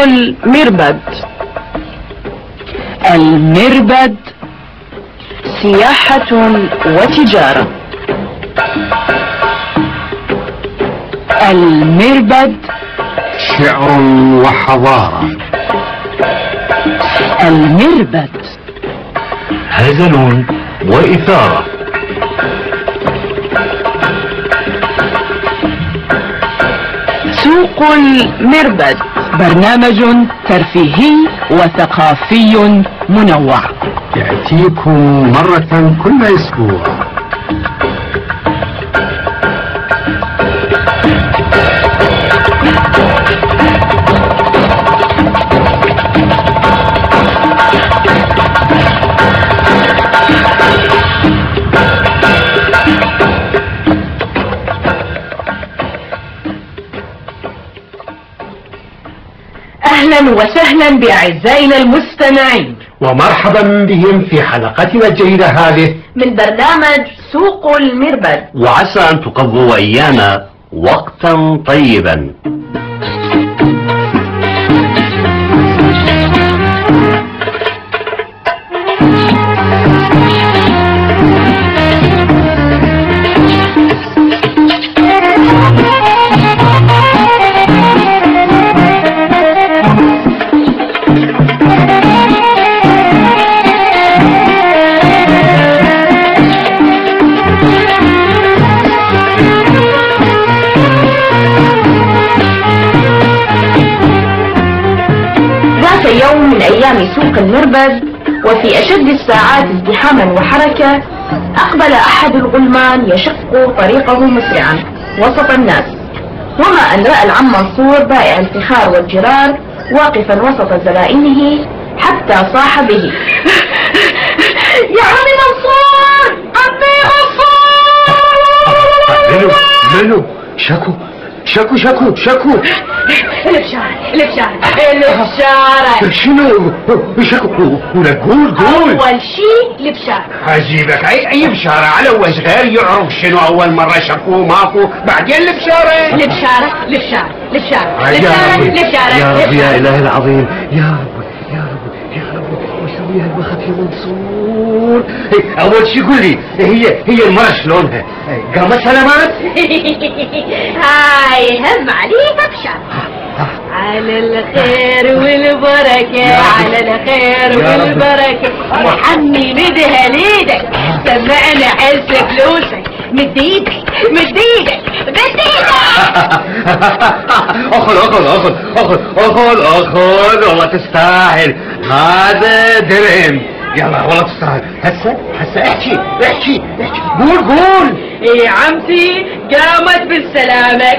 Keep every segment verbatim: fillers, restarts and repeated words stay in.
المربد. المربد سياحة وتجارة. المربد شعر وحضارة. المربد هزل وإثارة. سوق المربد برنامج ترفيهي وثقافي منوع يأتيكم مرة كل أسبوع. أهلا وسهلا بأعزائنا المستمعين، ومرحبا بهم في حلقتنا الجديدة هذه من برنامج سوق المربد، وعسى أن تقضوا أيانا وقتا طيبا. يوم من أيام سوق المربد وفي أشد الساعات ازدحاما وحركة، أقبل أحد الغلمان يشق طريقه مسرعا وسط الناس، وما أن رأى العم منصور بائع الفخار والجرار واقفا وسط زبائنه حتى صاح به: يا عمي منصور، عمي منصور! منو منو شكو شكو شكو شكو الف شارع الف شارع الف شارع. شنو شكو؟ ولا قول قول. أول شيء لف شارع. عجيبك، اي اي بشارع على وصغير يعرف شنو اول مرة شكو ماكو، بعدين لف شارع لف شارع لف شارع لف شارع يا ربي لف شارع. يا ربي يا إله العظيم، يا رب يا رب يا رب وسوي هالبخت يا منصور. اول شي قول لي، هي هي المرة شلونها؟ قامت سلامات؟ هاي هم عليك ابشر. على الخير والبركة، على الخير والبركة، وحمي مدها ليدك، سمعنا حس فلوسك، مد ايدك مد ايدك مد ايدك. اخذ اخذ اخذ اخذ اخذ اخذ والله تستاهل، هذا درهم. يلا والله تستاهل. هسه هسه احكي احكي احكي قول قول. يا عمتي قامت بالسلامة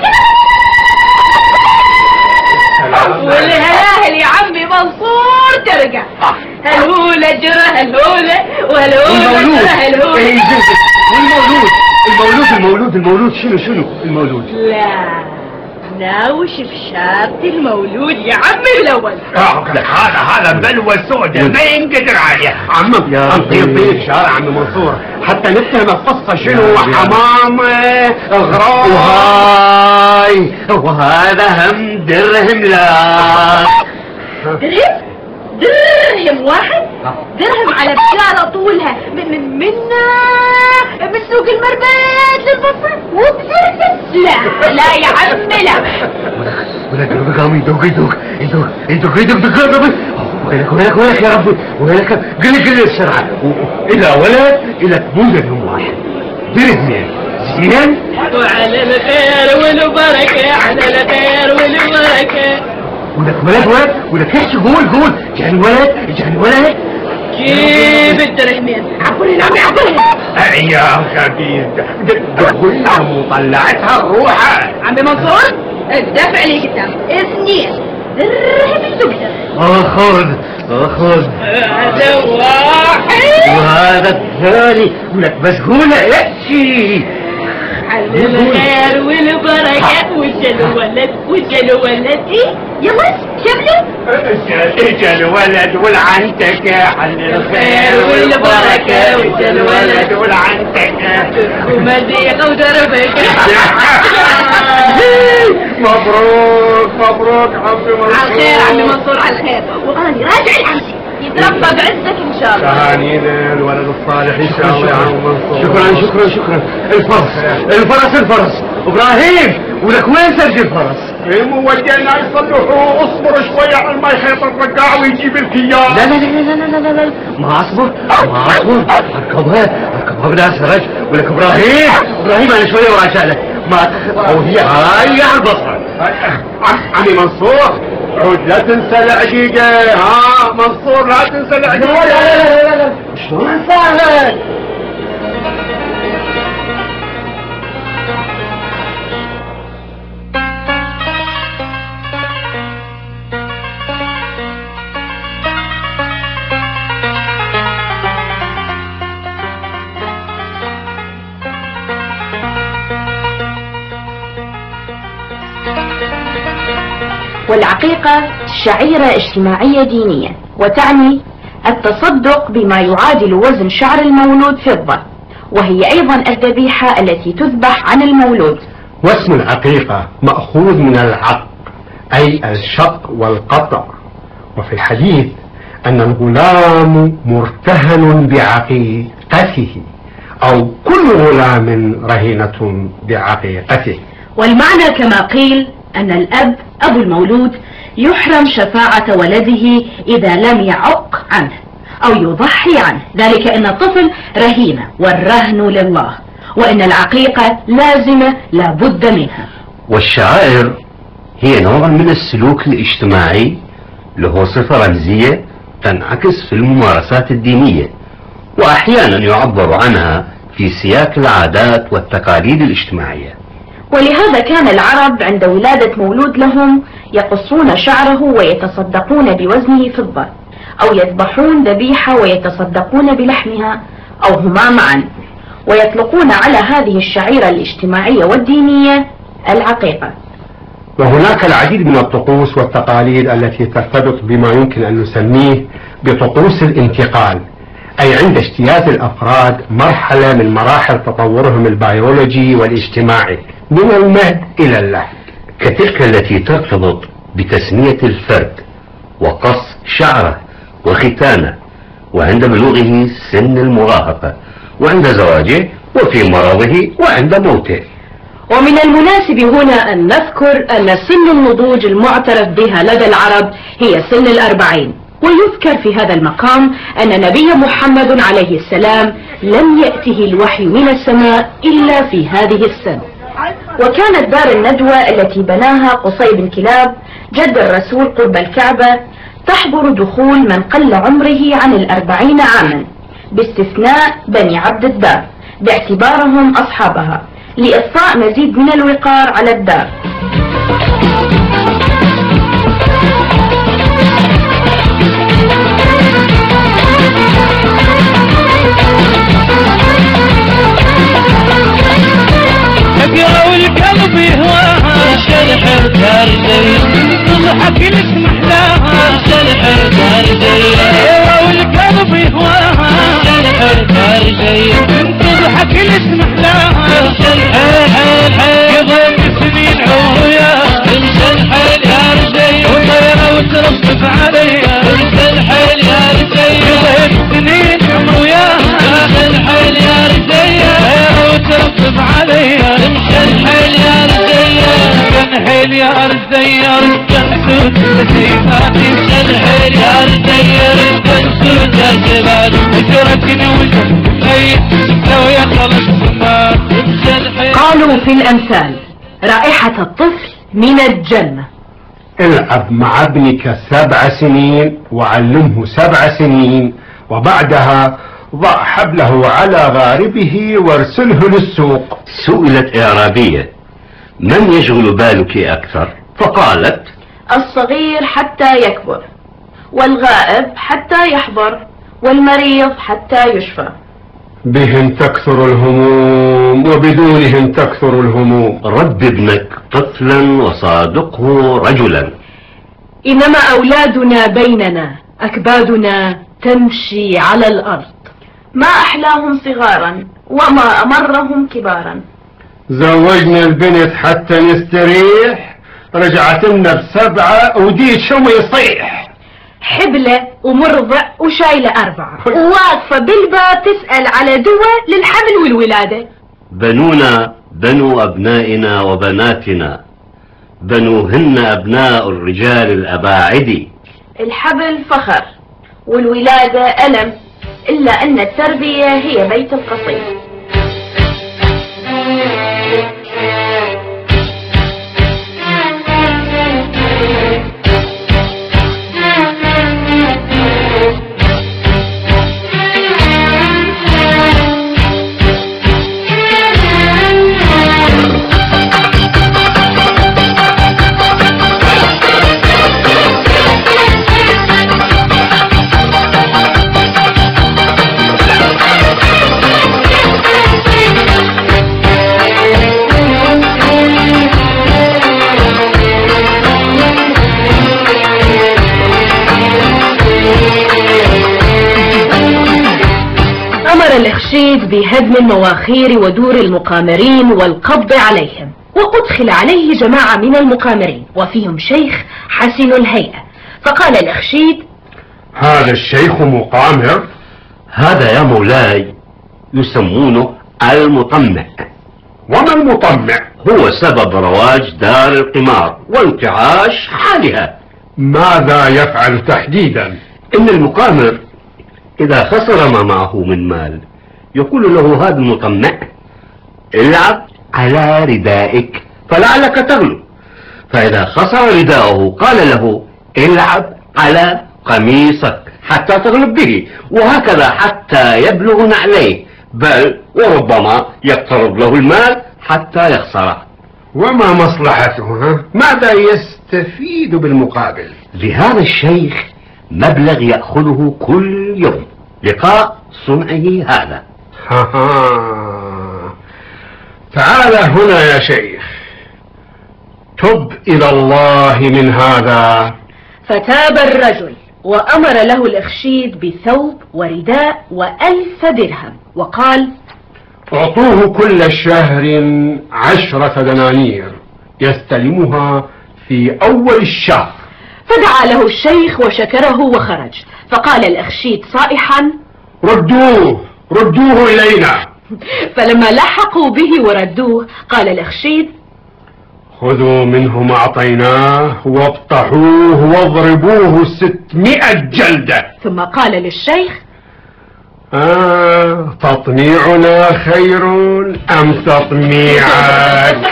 والهلاهل يا عمي منصور ترقع. هلهولة جرى هلهولة وهلهولة جرى هلهولة. والمولود المولود المولود المولود شنو شنو المولود؟ لا ناوش بشارة المولود يا عمي الاول. هذا هذا بلوى سودة ما ينقدر عليه. عم عم طيب شارع عم منصور حتى نفهم القصة شنو. حمامة غراب وهاي وهذا هم درهم. لا درهم درهم واحد، درهم على بشارة طولها من من من من سوق المربد للبصر وبدرهم. لا لا يا عمي لا. ولك ولك قام يدق يدق يدق يدق يدق يدق. ويلك ويلك ويلك يا ربي ويلك. قل قل السرعة. إلى ولد إلى مو درهم واحد، درهمين. زين. وعلى الخير والبركة، على الخير والبركة. ولك ولد ولد ولك احكي قول قول. جاني ولد جاني ولد. جيب الدرهمين. عبرين عمي عبرين. يا خبيث قلنا مطلعتها الروحة. عمي منصور الدفع لي قدام اثنين درهم تقدر. اخذ اخذ. هذا واحد وهذا الثاني. ولك بس قولها احكي. على الخير والبركة. وجه الولد وجه الولد يلا كملوا. اجا الولد والعنتكة حل الخير والبركة، اجا الولد والعنتكة ومزيق ودربك. مبروك مبروك عمي منصور. على الخير عمي منصور، على الخير. وأنا راجع العمسي يتربى بعزك إن شاء الله. تهانينا الولد الصالح إن شاء الله يا عم منصور. شكرا شكرا شكرا. الفرس الفرس الفرس ابراهيم، ولك وين سرج الفرس؟ مو ودينا يصلحوه. اصبر شوية على ما يخيط الرقاع ويجيب الكيان. لا لا لا لا لا لا لا ما اصبر ما اصبر. اركبها اركبها بلا سرج. ولك ابراهيم ابراهيم انا شوية وراجع لك. ما او هي هاي على البصرة. عمي منصور عود لا تنسى العقيقة. ها منصور لا تنسى العقيقة. لا لا لا لا شلون فاهم؟ والعقيقة شعيرة اجتماعية دينية، وتعني التصدق بما يعادل وزن شعر المولود فضة، وهي أيضا الذبيحة التي تذبح عن المولود. واسم العقيقة مأخوذ من العق أي الشق والقطع. وفي الحديث أن الغلام مرتهن بعقيقته، أو كل غلام رهينة بعقيقته. والمعنى كما قيل أن الأب أبو المولود يحرم شفاعة ولده إذا لم يعق عنه أو يضحي عنه، ذلك أن الطفل رهينة والرهن لله، وأن العقيقة لازمة لا بد منها. والشعائر هي نوع من السلوك الاجتماعي له صفة رمزية تنعكس في الممارسات الدينية، وأحيانا يعبر عنها في سياق العادات والتقاليد الاجتماعية. ولهذا كان العرب عند ولادة مولود لهم يقصون شعره ويتصدقون بوزنه فضة، أو يذبحون ذبيحة ويتصدقون بلحمها، أو هما معا، ويطلقون على هذه الشعيرة الاجتماعية والدينية العقيقة. وهناك العديد من الطقوس والتقاليد التي ترتبط بما يمكن أن نسميه بطقوس الانتقال، أي عند اجتياز الأفراد مرحلة من مراحل تطورهم البيولوجي والاجتماعي من المهد إلى اللحد، كتلك التي ترتبط بتسمية الفرد وقص شعره وختانه، وعند بلوغه سن المراهقة، وعند زواجه، وفي مرضه، وعند موته. ومن المناسب هنا أن نذكر أن سن النضوج المعترف بها لدى العرب هي سن الأربعين، ويذكر في هذا المقام أن نبي محمد عليه السلام لم يأته الوحي من السماء إلا في هذه السنة. وكانت دار الندوة التي بناها قصي بن كلاب جد الرسول قرب الكعبة تحظر دخول من قل عمره عن الأربعين عاما، باستثناء بني عبد الدار باعتبارهم أصحابها، لإضفاء مزيد من الوقار على الدار. تقرأ القلب يهواها شرح الدارجية، تضحك لك محلاها شرح الدارجية. تقرأ القلب يهواها شرح الدارجية، تضحك لك محلاها شرح الدارجية. قضيت سنين عمرها شرح الدارجية، وطيرة وترفرف عليها شرح الدارجية. قضيت سنين عمرها شرح الدارجية، وترفرف عليها شنحل يا رزيار شنحل يا رزيار شنسوت سيفاتي شنحل يا رزيار شنسوت يا شباب وتركني وجه اي لو يخلص ما شنحل. قالوا في الأمثال رائحة الطفل من الجنة. العب مع ابنك سبع سنين وعلمه سبع سنين، وبعدها ضع حبله على غاربه وارسله للسوق. سئلت إعرابية: من يشغل بالك أكثر؟ فقالت: الصغير حتى يكبر، والغائب حتى يحضر، والمريض حتى يشفى. بهم تكثر الهموم وبدونهم تكثر الهموم. رب ابنك طفلا وصادقه رجلا. إنما أولادنا بيننا، أكبادنا تمشي على الأرض. ما أحلاهم صغارا وما أمرهم كبارا. زوجنا البنت حتى نستريح، رجعت لنا بسبعة ودي شو يصيح. حبلة ومرضع وشايلة أربعة وواقفة بالباب تسأل على دواء للحمل والولادة. بنونا بنو أبنائنا وبناتنا، بنوهن أبناء الرجال الأباعد. الحبل فخر والولادة ألم، إلا أن التربية هي بيت القصيد. الإخشيد بهدم المواخير ودور المقامرين والقبض عليهم، وأدخل عليه جماعة من المقامرين وفيهم شيخ حسن الهيئة، فقال الإخشيد: هذا الشيخ مقامر؟ هذا يا مولاي يسمونه المطمع. وما المطمع؟ هو سبب رواج دار القمار وانتعاش حالها. ماذا يفعل تحديدا؟ إن المقامر إذا خسر ما معه من مال يقول له هذا المطمع: العب على ردائك فلعلك تغلب. فإذا خسر رداءه قال له: العب على قميصك حتى تغلب به، وهكذا حتى يبلغ نعليه، بل وربما يقترض له المال حتى يخسره. وما مصلحته؟ ها؟ ماذا يستفيد بالمقابل؟ لهذا الشيخ مبلغ يأخذه كل يوم لقاء صنعه هذا. ها ها. تعال هنا يا شيخ، تب إلى الله من هذا. فتاب الرجل وأمر له الإخشيد بثوب ورداء وألف درهم، وقال: اعطوه كل شهر عشرة دنانير يستلمها في أول الشهر. فدعا له الشيخ وشكره وخرج، فقال الإخشيد صائحا: ردوه ردوه إلينا. فلما لحقوا به وردوه قال الإخشيد: خذوا منه ما أعطيناه وابطحوه واضربوه ستمائة جلدة. ثم قال للشيخ: آه تطميعنا خير أم تطميعك؟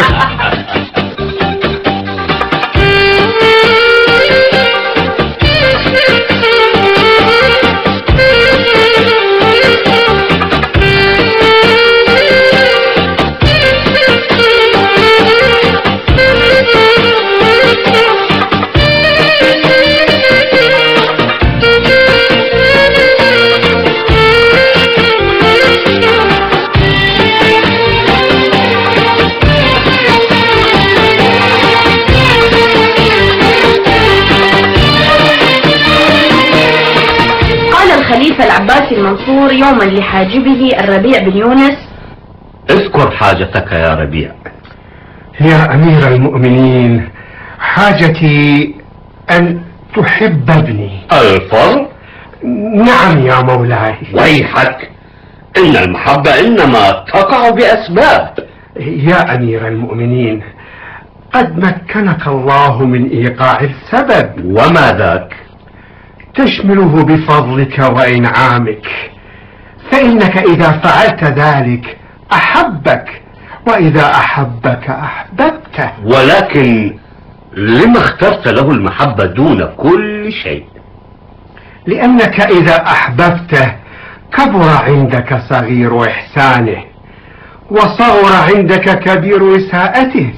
الخليفة العباسي المنصور يوما لحاجبه الربيع بن يونس: اذكر حاجتك يا ربيع. يا أمير المؤمنين، حاجتي أن تحب ابني. الفرق؟ نعم يا مولاي. ويحك، إن المحبة إنما تقع بأسباب. يا أمير المؤمنين، قد مكنك الله من إيقاع السبب. وما ذاك؟ تشمله بفضلك وإنعامك، فإنك إذا فعلت ذلك أحبك، وإذا أحبك أحببته. ولكن لما اخترت له المحبة دون كل شيء؟ لأنك إذا أحببته كبر عندك صغير إحسانه، وصغر عندك كبير إساءته.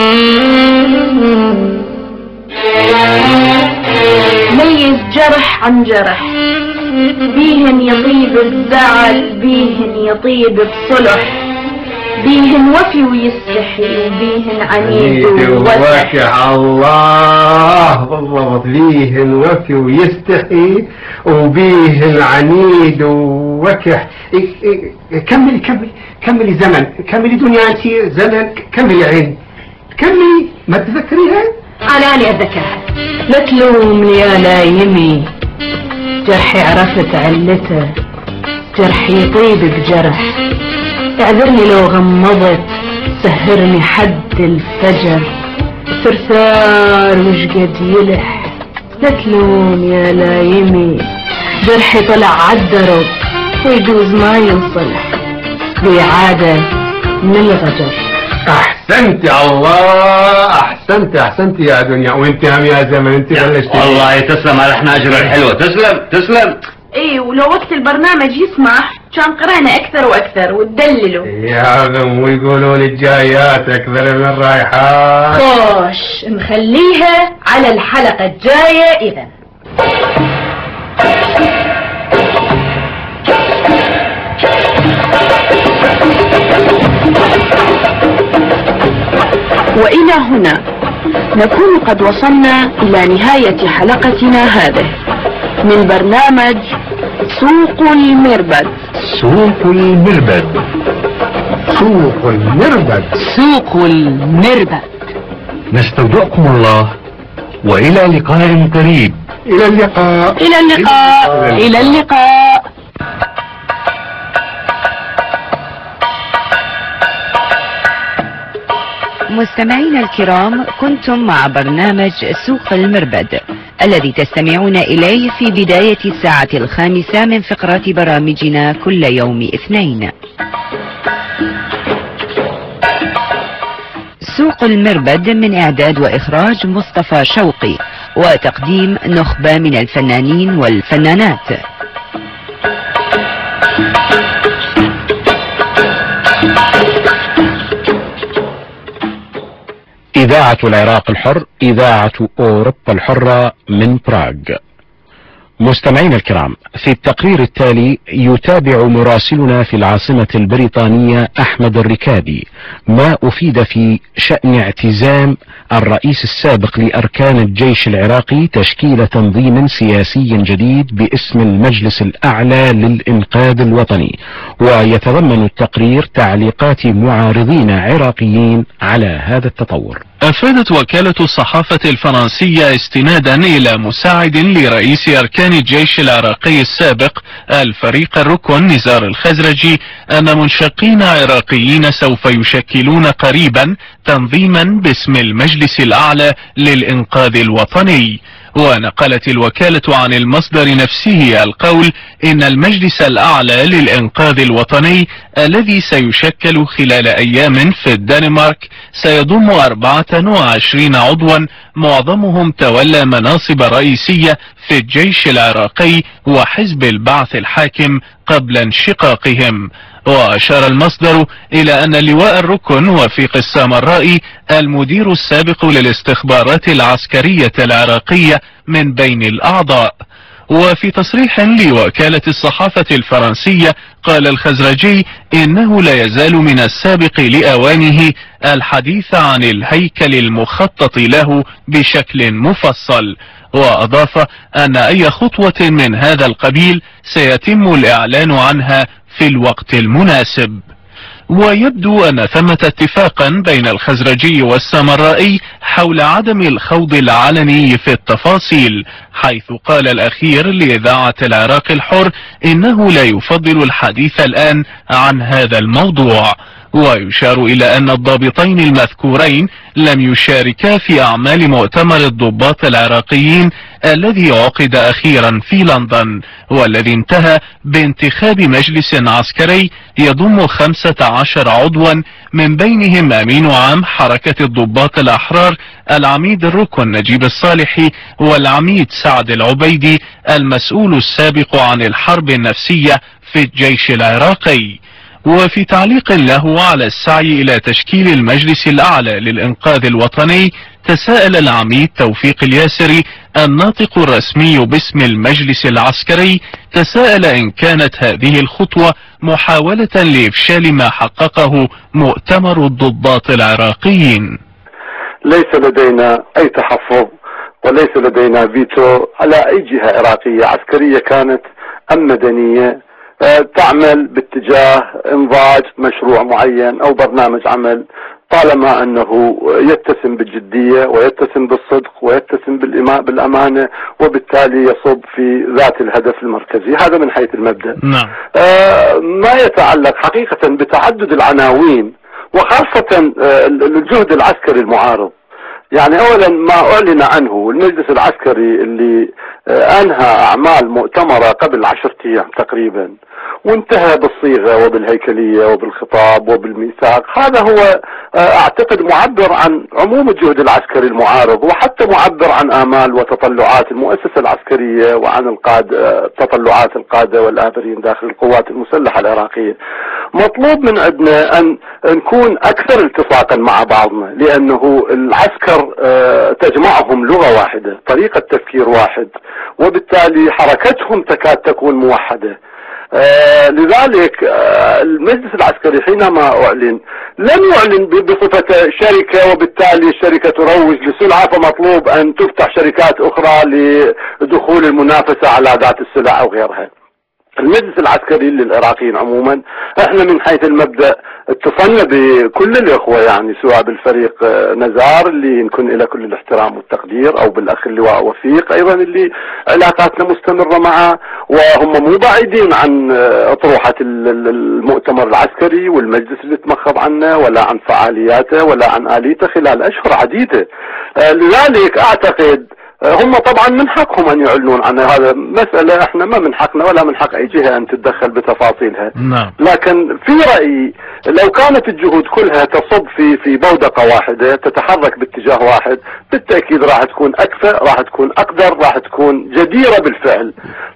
ميز جرح عن جرح، بيهن يطيب الزعل، بيهن يطيب بصلح. بيهن وفي ويستحي وبيهن عنيد ووكح. الله بالضبط، بيهن وفي ويستحي وبيهن عنيد ووكح. كملي كملي كملي زمن، كملي دنيا انت زمن، كملي عين، كملي ما تذكريها. علاني اتذكرها. لا تلومني يا لايمي، جرحي عرفت علته، جرحي يطيب بجرح. اعذرني لو غمضت، سهرني حد الفجر، ثرثار وشقد يلح. لا تلوم يا لايمي، جرحي طلع عالدرب ويجوز ما ينصلح، بإعادة من الغجر. احسنت الله، احسنت احسنت يا دنيا، وانت هم يا زمن انت بلشتي. والله تسلم على احنا اجر الحلوه، تسلم تسلم. ايه، ولو وقت البرنامج يسمح كان قرأنا اكثر واكثر وتدللوا. يا غم ويقولوا لي الجايات اكثر من الرايحات. خوش، نخليها على الحلقة الجاية اذا. وإلى هنا نكون قد وصلنا إلى نهاية حلقتنا هذه من برنامج سوق المربد. سوق المربد، سوق المربد، سوق المربد. نستودعكم الله وإلى لقاء قريب. إلى اللقاء. إلى اللقاء. إلى اللقاء. مستمعينا الكرام، كنتم مع برنامج سوق المربد الذي تستمعون إليه في بداية الساعة الخامسة من فقرات برامجنا كل يوم اثنين. سوق المربد من إعداد وإخراج مصطفى شوقي، وتقديم نخبة من الفنانين والفنانات. إذاعة العراق الحر، إذاعة أوروبا الحرة من براغ. مستمعينا الكرام، في التقرير التالي يتابع مراسلنا في العاصمة البريطانية أحمد الركابي ما أفيد في شأن اعتزام الرئيس السابق لأركان الجيش العراقي تشكيل تنظيم سياسي جديد باسم المجلس الأعلى للإنقاذ الوطني. ويتضمن التقرير تعليقات معارضين عراقيين على هذا التطور. أفادت وكالة الصحافة الفرنسية استنادا إلى مساعد لرئيس أركان الجيش العراقي السابق الفريق الركن نزار الخزرجي أن منشقين عراقيين سوف يشكلون قريبا تنظيما باسم المجلس الأعلى للإنقاذ الوطني. ونقلت الوكالة عن المصدر نفسه القول إن المجلس الأعلى للإنقاذ الوطني الذي سيشكل خلال أيام في الدنمارك سيضم أربعة وعشرين عضوا معظمهم تولى مناصب رئيسية في الجيش العراقي وحزب البعث الحاكم قبل انشقاقهم. وأشار المصدر إلى أن لواء الركن وفيق السامرائي المدير السابق للاستخبارات العسكرية العراقية من بين الأعضاء. وفي تصريح لوكالة الصحافة الفرنسية قال الخزرجي إنه لا يزال من السابق لأوانه الحديث عن الهيكل المخطط له بشكل مفصل. وأضاف أن أي خطوة من هذا القبيل سيتم الإعلان عنها في الوقت المناسب. ويبدو أن ثمة اتفاقا بين الخزرجي والسامرائي حول عدم الخوض العلني في التفاصيل، حيث قال الأخير لإذاعة العراق الحر إنه لا يفضل الحديث الآن عن هذا الموضوع. ويشار إلى أن الضابطين المذكورين لم يشاركا في أعمال مؤتمر الضباط العراقيين الذي عقد أخيرا في لندن، والذي انتهى بانتخاب مجلس عسكري يضم خمسة عشر عضوا من بينهم أمين عام حركة الضباط الأحرار العميد الركن نجيب الصالحي والعميد سعد العبيدي المسؤول السابق عن الحرب النفسية في الجيش العراقي. وفي تعليق له على السعي إلى تشكيل المجلس الأعلى للإنقاذ الوطني، تساءل العميد توفيق الياسري الناطق الرسمي باسم المجلس العسكري، تساءل إن كانت هذه الخطوة محاولة لإفشال ما حققه مؤتمر الضباط العراقيين. ليس لدينا أي تحفظ وليس لدينا فيتو على أي جهة عراقية عسكرية كانت أم مدنية تعمل باتجاه انضاج مشروع معين او برنامج عمل، طالما انه يتسم بالجدية ويتسم بالصدق ويتسم بالامانة، وبالتالي يصب في ذات الهدف المركزي. هذا من حيث المبدأ. نعم. آه ما يتعلق حقيقة بتعدد العناوين وخاصة آه الجهد العسكري المعارض. يعني اولا ما اعلن عنه المجلس العسكري اللي انهى اعمال مؤتمرة قبل عشرة ايام تقريبا، وانتهى بالصيغة وبالهيكلية وبالخطاب وبالميثاق، هذا هو اعتقد معبر عن عموم الجهد العسكري المعارض، وحتى معبر عن امال وتطلعات المؤسسة العسكرية وعن القادة، تطلعات القادة والآبرين داخل القوات المسلحة العراقية. مطلوب من عندنا ان نكون اكثر التصاقا مع بعضنا، لانه العسكر تجمعهم لغة واحدة، طريقة تفكير واحد، وبالتالي حركتهم تكاد تكون موحدة. آه لذلك آه المجلس العسكري حينما اعلن لم يعلن بصفة شركة وبالتالي الشركة تروج لسلعة فمطلوب ان تفتح شركات اخرى لدخول المنافسة على ذات السلع او غيرها. المجلس العسكري للعراقيين عموما احنا من حيث المبدأ اتصلنا بكل الاخوة، يعني سواء بالفريق نزار اللي نكون له كل الاحترام والتقدير، او بالاخ اللواء وفيق ايضا اللي علاقاتنا مستمرة معه، وهم مو بعيدين عن اطروحة المؤتمر العسكري والمجلس اللي تمخض عنه ولا عن فعالياته ولا عن آليته خلال اشهر عديدة. لذلك اعتقد هم طبعا من حقهم ان يعلنون عن هذا، مسألة احنا ما من حقنا ولا من حق اي جهة ان تتدخل بتفاصيلها. نعم. لكن في رأيي لو كانت الجهود كلها تصب في في بودقة واحدة تتحرك باتجاه واحد، بالتأكيد راح تكون اكفأ، راح تكون اقدر، راح تكون جديرة بالفعل.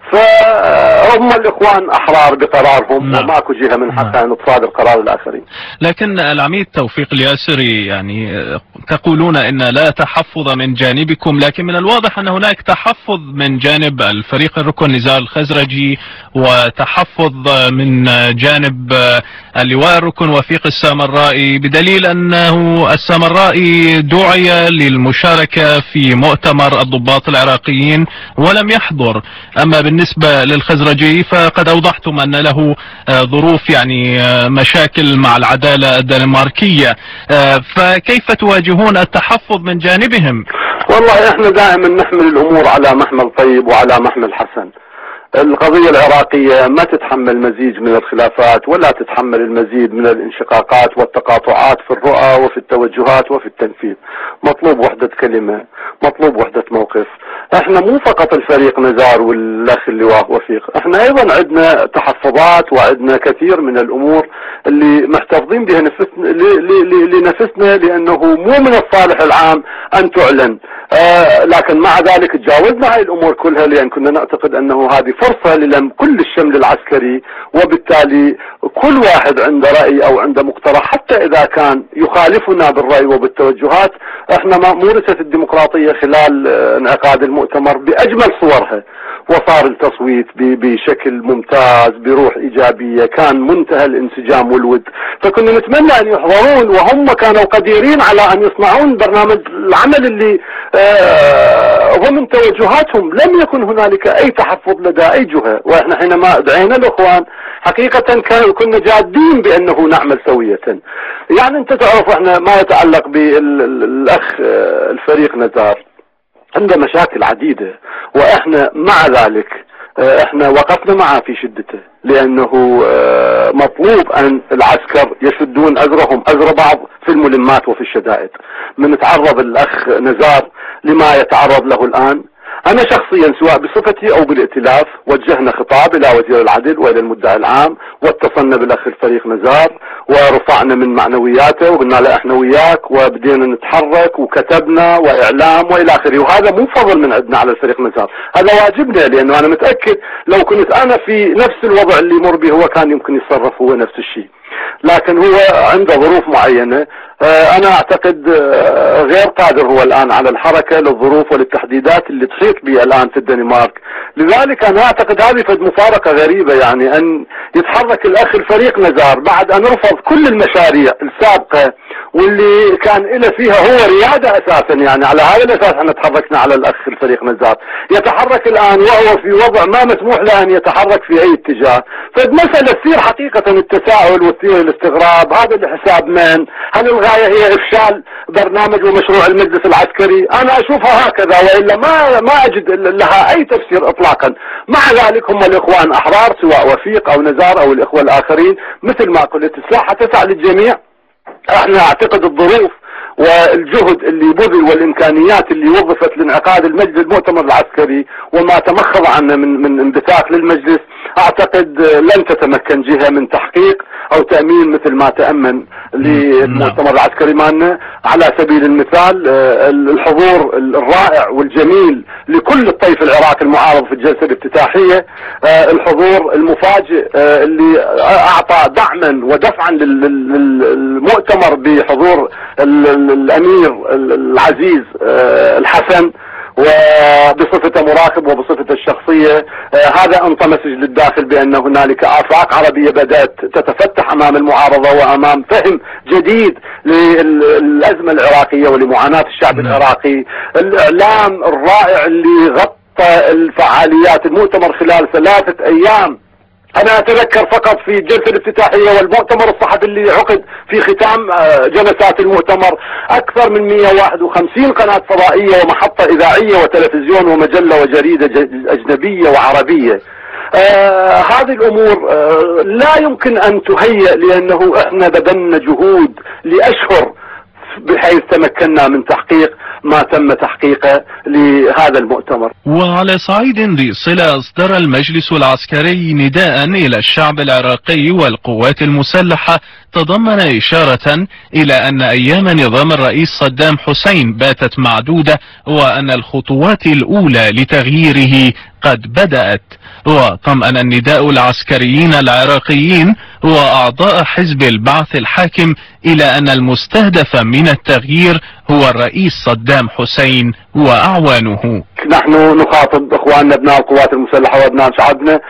فهم الاخوان احرار بقرارهم. نعم. وماكو جهة من حقها ان تصادر قرار الاخرين. لكن العميد توفيق الياسري يعني تقولون ان لا تحفظ من جانبكم، لكن من الواضح ان هناك تحفظ من جانب الفريق الركن نزار الخزرجي، وتحفظ من جانب اللواء الركن وفيق السامرائي، بدليل انه السامرائي دعي للمشاركة في مؤتمر الضباط العراقيين ولم يحضر. اما بالنسبة للخزرجي فقد اوضحتم ان له ظروف يعني مشاكل مع العدالة الدنماركية، فكيف تواجهون التحفظ من جانبهم؟ والله احنا دائما نحمل الامور على محمل طيب وعلى محمل حسن. القضية العراقية ما تتحمل مزيج من الخلافات ولا تتحمل المزيد من الانشقاقات والتقاطعات في الرؤى وفي التوجهات وفي التنفيذ. مطلوب وحدة كلمة، مطلوب وحدة موقف. احنا مو فقط الفريق نزار والاخ اللواء وفيق، احنا ايضا عندنا تحفظات وعندنا كثير من الامور اللي محتفظين بها نفسنا لنفسنا، لانه مو من الصالح العام ان تعلن. آه لكن مع ذلك تجاوزنا هاي الامور كلها، لان كنا نعتقد انه هذه فرصة للم كل الشمل العسكري، وبالتالي كل واحد عنده رأي او عنده مقترح حتى اذا كان يخالفنا بالرأي وبالتوجهات. احنا مورست الديمقراطية خلال انعقاد المؤتمر باجمل صورها، وصار التصويت بشكل ممتاز بروح ايجابية، كان منتهى الانسجام والود. فكنا نتمنى ان يحضرون، وهم كانوا قديرين على ان يصنعون برنامج العمل اللي آه ضمن توجهاتهم. لم يكن هنالك اي تحفظ لدى اي جهة، واحنا حينما دعينا الاخوان حقيقة كنا جادين بانه نعمل سوية. يعني انت تعرف احنا ما يتعلق بالاخ الفريق نزار عنده مشاكل عديدة، واحنا مع ذلك احنا وقفنا معه في شدته، لانه مطلوب ان العسكر يشدون ازرهم ازر بعض في الملمات وفي الشدائد. من تعرض الاخ نزار لما يتعرض له الان، أنا شخصيا سواء بصفتي أو بالائتلاف وجهنا خطاب إلى وزير العدل وإلى المدعي العام، واتصلنا بالأخ الفريق نزار ورفعنا من معنوياته وقلنا له احنا وياك، وبدينا نتحرك وكتبنا وإعلام وإلى آخره. وهذا مو فضل من عندنا على الفريق نزار، هذا واجبنا، لأنه أنا متأكد لو كنت أنا في نفس الوضع اللي يمر به هو كان يمكن يتصرف هو نفس الشيء، لكن هو عنده ظروف معينة. أنا أعتقد غير قادر هو الآن على الحركة للظروف وللتحديدات اللي تحيط به الآن في الدنمارك. لذلك أنا أعتقد هذه فد مفارقة غريبة، يعني أن يتحرك الأخ الفريق نزار بعد أن رفض كل المشاريع السابقة واللي كان له فيها هو ريادة أساسا. يعني على هذا الأساس احنا تحركنا على الأخ الفريق نزار، يتحرك الآن وهو في وضع ما مسموح له أن يتحرك في أي اتجاه. فالمسألة تصير حقيقة التساؤل وتصير الاستغراب، هذا لحساب من؟ هل الغاية هي إفشال برنامج ومشروع المجلس العسكري؟ أنا أشوفها هكذا، وإلا ما ما أجد لها أي تفسير إطلاقا. مع ذلك هم الإخوان أحرار سواء وفيق أو نزار أو الإخوة الآخرين، مثل ما قلت الساحة تسع للجميع. احنا اعتقد الظروف والجهد اللي بذل والامكانيات اللي وظفت لانعقاد المجلس المؤتمر العسكري وما تمخض عنه من من انبثاق للمجلس، اعتقد لن تتمكن جهة من تحقيق او تأمين مثل ما تأمن للمؤتمر العسكري مالنا. على سبيل المثال الحضور الرائع والجميل لكل الطيف العراقي المعارض في الجلسة الافتتاحية، الحضور المفاجئ اللي اعطى دعما ودفعا للمؤتمر بحضور الامير العزيز الحسن وبصفته مراقب وبصفته الشخصية. هذا انطمس للداخل بأن هنالك آفاق عربية بدأت تتفتح أمام المعارضة وأمام فهم جديد للأزمة العراقية ولمعاناة الشعب العراقي. الإعلام الرائع اللي غطى الفعاليات المؤتمر خلال ثلاثة أيام، أنا أتذكر فقط في الجلسة الافتتاحية والمؤتمر الصحفي اللي عقد في ختام جلسات المؤتمر أكثر من مئة وواحد وخمسين قناة فضائية ومحطة إذاعية وتلفزيون ومجلة وجريدة أجنبية وعربية. آه هذه الأمور آه لا يمكن أن تهيأ، لأنه إحنا بذلنا جهود لأشهر بحيث تمكنا من تحقيق ما تم تحقيقه لهذا المؤتمر. وعلى صعيد ذي صلة أصدر المجلس العسكري نداء إلى الشعب العراقي والقوات المسلحة تضمن إشارة إلى أن أيام نظام الرئيس صدام حسين باتت معدودة، وأن الخطوات الأولى لتغييره قد بدأت. وطمأن النداء العسكريين العراقيين وأعضاء حزب البعث الحاكم إلى أن المستهدف من التغيير هو الرئيس صدام حسين وأعوانه. نحن نخاطب إخواننا أبناء القوات المسلحة وأبناء شعبنا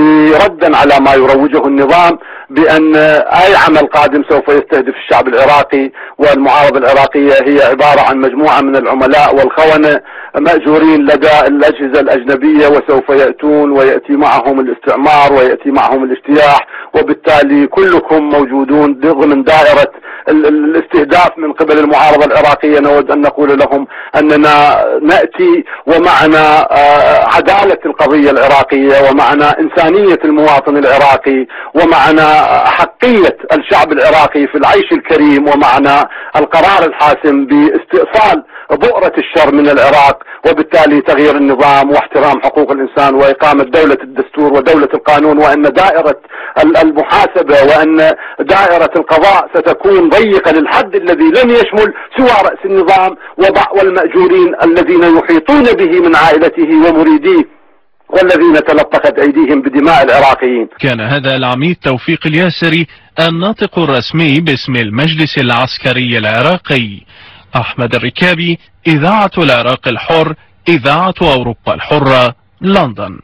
لردا على ما يروجه النظام بأن أي عمل قادم سوف يستهدف الشعب العراقي، والمعارضة العراقية هي عبارة عن مجموعة من العملاء والخونة مأجورين لدى الأجهزة الأجنبية، وسوف يأتون ويأتي معهم الاستعمار ويأتي معهم الاجتياح، وبالتالي كلكم موجودون ضمن دائرة الاستهداف من قبل المعارضة العراقية. نود أن نقول لهم أننا نأتي ومعنا عدالة القضية العراقية، ومعنا إنسانية المواطن العراقي، ومعنا حقية الشعب العراقي في العيش الكريم، ومعنا القرار الحاسم باستئصال بؤرة الشر من العراق، وبالتالي تغيير النظام واحترام حقوق الإنسان وإقامة دولة الدستور ودولة القانون، وأن دائرة المحاسبة وأن دائرة القضاء ستكون ضيقة للحد الذي لن يشمل سوى رأس النظام والمأجورين الذين يحيطون به من عائلته ومريديه والذين تلطخت أيديهم بدماء العراقيين. كان هذا العميد توفيق الياسري الناطق الرسمي باسم المجلس العسكري العراقي. أحمد الركابي، إذاعة العراق الحر، إذاعة أوروبا الحرة، لندن.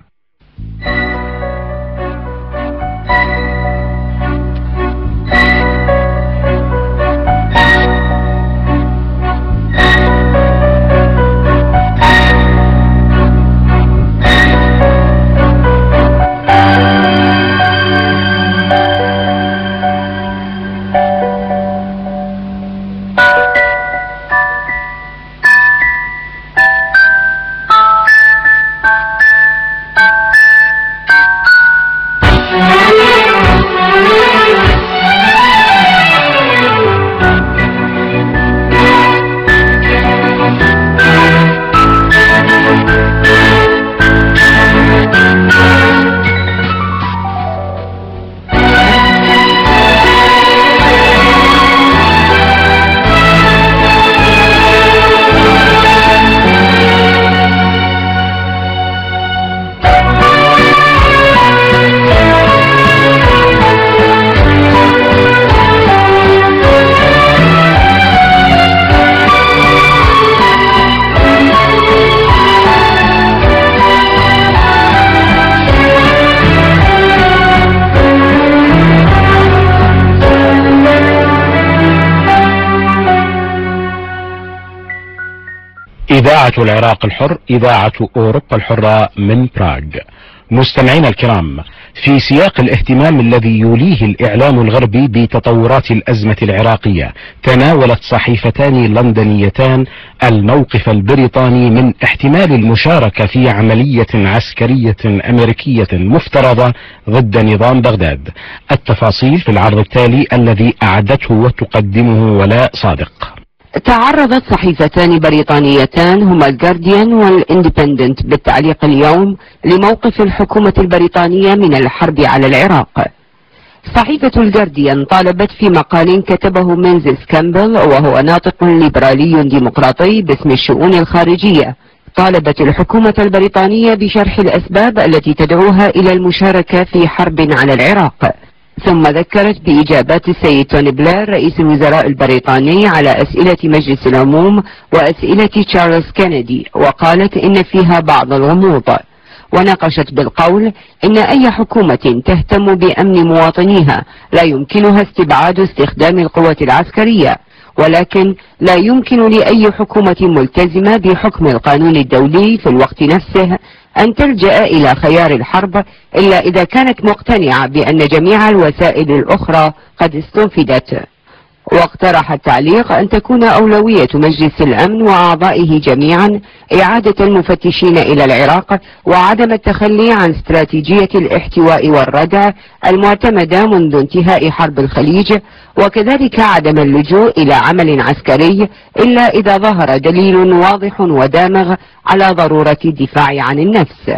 إذاعة العراق الحر، إذاعة أوروبا الحرة من براغ. مستمعينا الكرام، في سياق الاهتمام الذي يوليه الإعلام الغربي بتطورات الأزمة العراقية، تناولت صحيفتان لندنيتان الموقف البريطاني من احتمال المشاركة في عملية عسكرية أمريكية مفترضة ضد نظام بغداد. التفاصيل في العرض التالي الذي أعدته وتقدمه ولاء صادق. تعرضت صحيفتان بريطانيتان هما الجارديان والاندبندنت بالتعليق اليوم لموقف الحكومة البريطانية من الحرب على العراق. صحيفة الجارديان طالبت في مقال كتبه مينزيس كامبل، وهو ناطق ليبرالي ديمقراطي باسم الشؤون الخارجية، طالبت الحكومة البريطانية بشرح الأسباب التي تدعوها إلى المشاركة في حرب على العراق. ثم ذكرت بإجابات السيد توني بلير رئيس الوزراء البريطاني على أسئلة مجلس العموم وأسئلة تشارلز كينيدي، وقالت إن فيها بعض الغموض، وناقشت بالقول إن أي حكومة تهتم بأمن مواطنيها لا يمكنها استبعاد استخدام القوة العسكرية، ولكن لا يمكن لأي حكومة ملتزمة بحكم القانون الدولي في الوقت نفسه أن تلجأ إلى خيار الحرب إلا إذا كانت مقتنعة بأن جميع الوسائل الأخرى قد استنفدت. واقترح التعليق أن تكون أولوية مجلس الأمن وأعضائه جميعا إعادة المفتشين إلى العراق، وعدم التخلي عن استراتيجية الاحتواء والردع المعتمدة منذ انتهاء حرب الخليج، وكذلك عدم اللجوء إلى عمل عسكري إلا إذا ظهر دليل واضح ودامغ على ضرورة الدفاع عن النفس.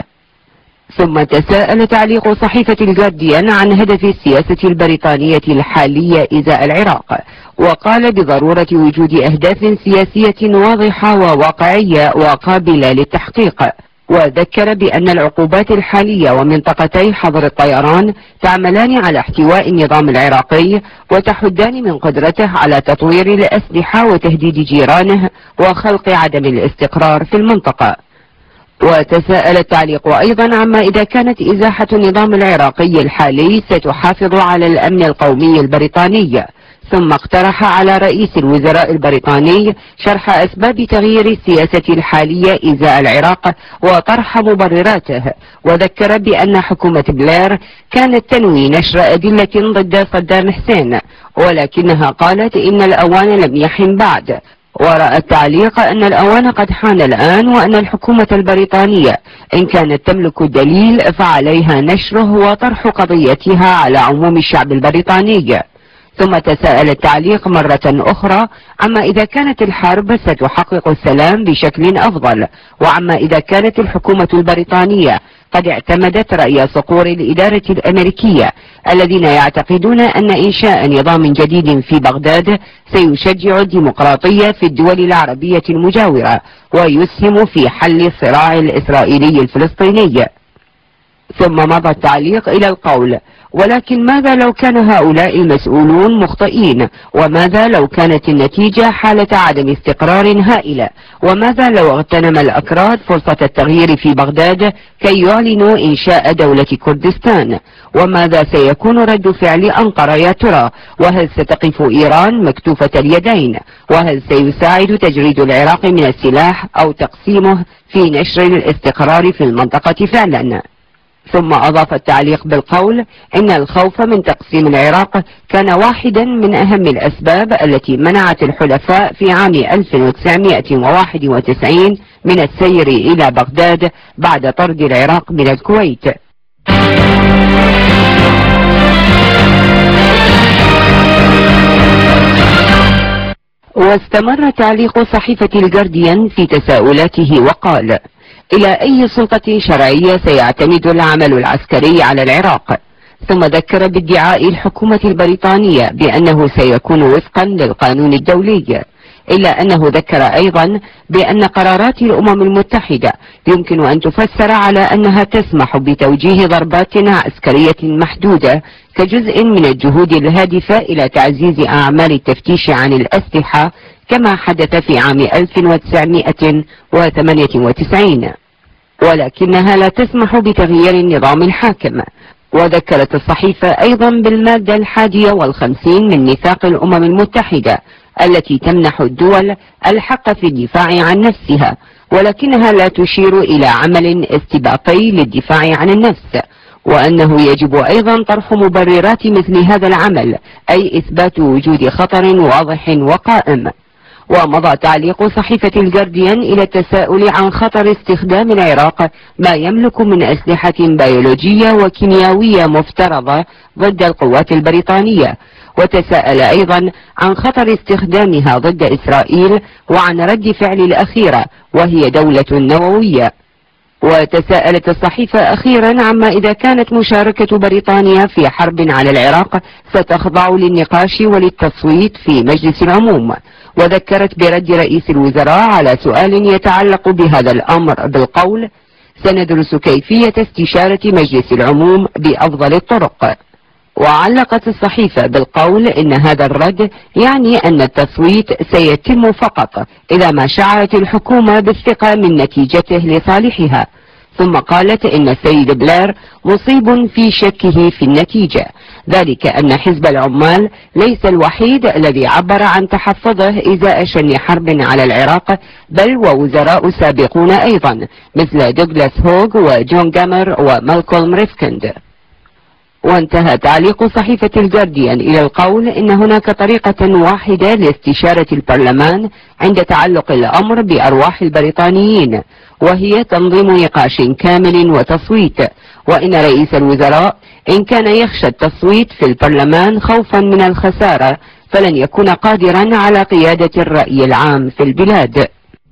ثم تساءل تعليق صحيفة الجارديان عن هدف السياسة البريطانية الحالية إزاء العراق، وقال بضرورة وجود أهداف سياسية واضحة وواقعية وقابلة للتحقيق، وذكر بأن العقوبات الحالية ومنطقتي حظر الطيران تعملان على احتواء النظام العراقي وتحدان من قدرته على تطوير الأسلحة وتهديد جيرانه وخلق عدم الاستقرار في المنطقة. وتساءل التعليق أيضا عما إذا كانت إزاحة النظام العراقي الحالي ستحافظ على الأمن القومي البريطاني، ثم اقترح على رئيس الوزراء البريطاني شرح أسباب تغيير السياسة الحالية إزاء العراق وطرح مبرراته، وذكر بأن حكومة بلير كانت تنوي نشر أدلة ضد صدام حسين، ولكنها قالت إن الأوان لم يحن بعد. ورأى التعليق أن الأوان قد حان الآن، وأن الحكومة البريطانية إن كانت تملك الدليل فعليها نشره وطرح قضيتها على عموم الشعب البريطاني. ثم تساءل التعليق مرة أخرى عما إذا كانت الحرب ستحقق السلام بشكل أفضل، وعما إذا كانت الحكومة البريطانية قد اعتمدت رأي صقور الإدارة الأمريكية الذين يعتقدون أن إنشاء نظام جديد في بغداد سيشجع الديمقراطية في الدول العربية المجاورة ويسهم في حل الصراع الإسرائيلي الفلسطيني. ثم مضى التعليق إلى القول: ولكن ماذا لو كان هؤلاء المسؤولون مخطئين؟ وماذا لو كانت النتيجة حالة عدم استقرار هائلة؟ وماذا لو اغتنم الأكراد فرصة التغيير في بغداد كي يعلنوا إنشاء دولة كردستان؟ وماذا سيكون رد فعل أنقرة يا ترى؟ وهل ستقف إيران مكتوفة اليدين؟ وهل سيساعد تجريد العراق من السلاح أو تقسيمه في نشر الاستقرار في المنطقة فعلا؟ ثم أضاف التعليق بالقول: إن الخوف من تقسيم العراق كان واحدا من أهم الأسباب التي منعت الحلفاء في عام ألف وتسعمائة وواحد وتسعين من السير إلى بغداد بعد طرد العراق من الكويت. واستمر تعليق صحيفة الجارديان في تساؤلاته وقال: إلى أي سلطة شرعية سيعتمد العمل العسكري على العراق؟ ثم ذكر بادعاء الحكومة البريطانية بأنه سيكون وفقا للقانون الدولي، إلا أنه ذكر أيضا بأن قرارات الأمم المتحدة يمكن أن تفسر على أنها تسمح بتوجيه ضربات عسكرية محدودة كجزء من الجهود الهادفة إلى تعزيز أعمال التفتيش عن الأسلحة كما حدث في عام ألف وتسعمائة وثمانية وتسعين، ولكنها لا تسمح بتغيير النظام الحاكم. وذكرت الصحيفة أيضا بالمادة الحادية والخمسين من ميثاق الأمم المتحدة التي تمنح الدول الحق في الدفاع عن نفسها، ولكنها لا تشير إلى عمل استباقي للدفاع عن النفس، وأنه يجب أيضا طرح مبررات مثل هذا العمل، أي إثبات وجود خطر واضح وقائم. ومضى تعليق صحيفة الجارديان إلى التساؤل عن خطر استخدام العراق ما يملك من أسلحة بيولوجية وكيميائية مفترضة ضد القوات البريطانية، وتساءل أيضا عن خطر استخدامها ضد إسرائيل وعن رد فعل الأخيرة وهي دولة نووية. وتساءلت الصحيفة أخيرا عما إذا كانت مشاركة بريطانيا في حرب على العراق ستخضع للنقاش وللتصويت في مجلس العموم، وذكرت برد رئيس الوزراء على سؤال يتعلق بهذا الأمر بالقول: سندرس كيفية استشارة مجلس العموم بأفضل الطرق. وعلقت الصحيفة بالقول إن هذا الرد يعني أن التصويت سيتم فقط إذا ما شعرت الحكومة بالثقة من نتيجته لصالحها، ثم قالت إن السيد بلير مصيب في شكه في النتيجة، ذلك أن حزب العمال ليس الوحيد الذي عبر عن تحفظه إزاء شن حرب على العراق، بل ووزراء سابقون أيضا مثل دوغلاس هوغ وجون جامر ومالكولم ريفكند. وانتهى تعليق صحيفة الجارديان إلى القول إن هناك طريقة واحدة لاستشارة البرلمان عند تعلق الأمر بأرواح البريطانيين، وهي تنظيم نقاش كامل وتصويت، وإن رئيس الوزراء إن كان يخشى التصويت في البرلمان خوفا من الخسارة فلن يكون قادرا على قيادة الرأي العام في البلاد.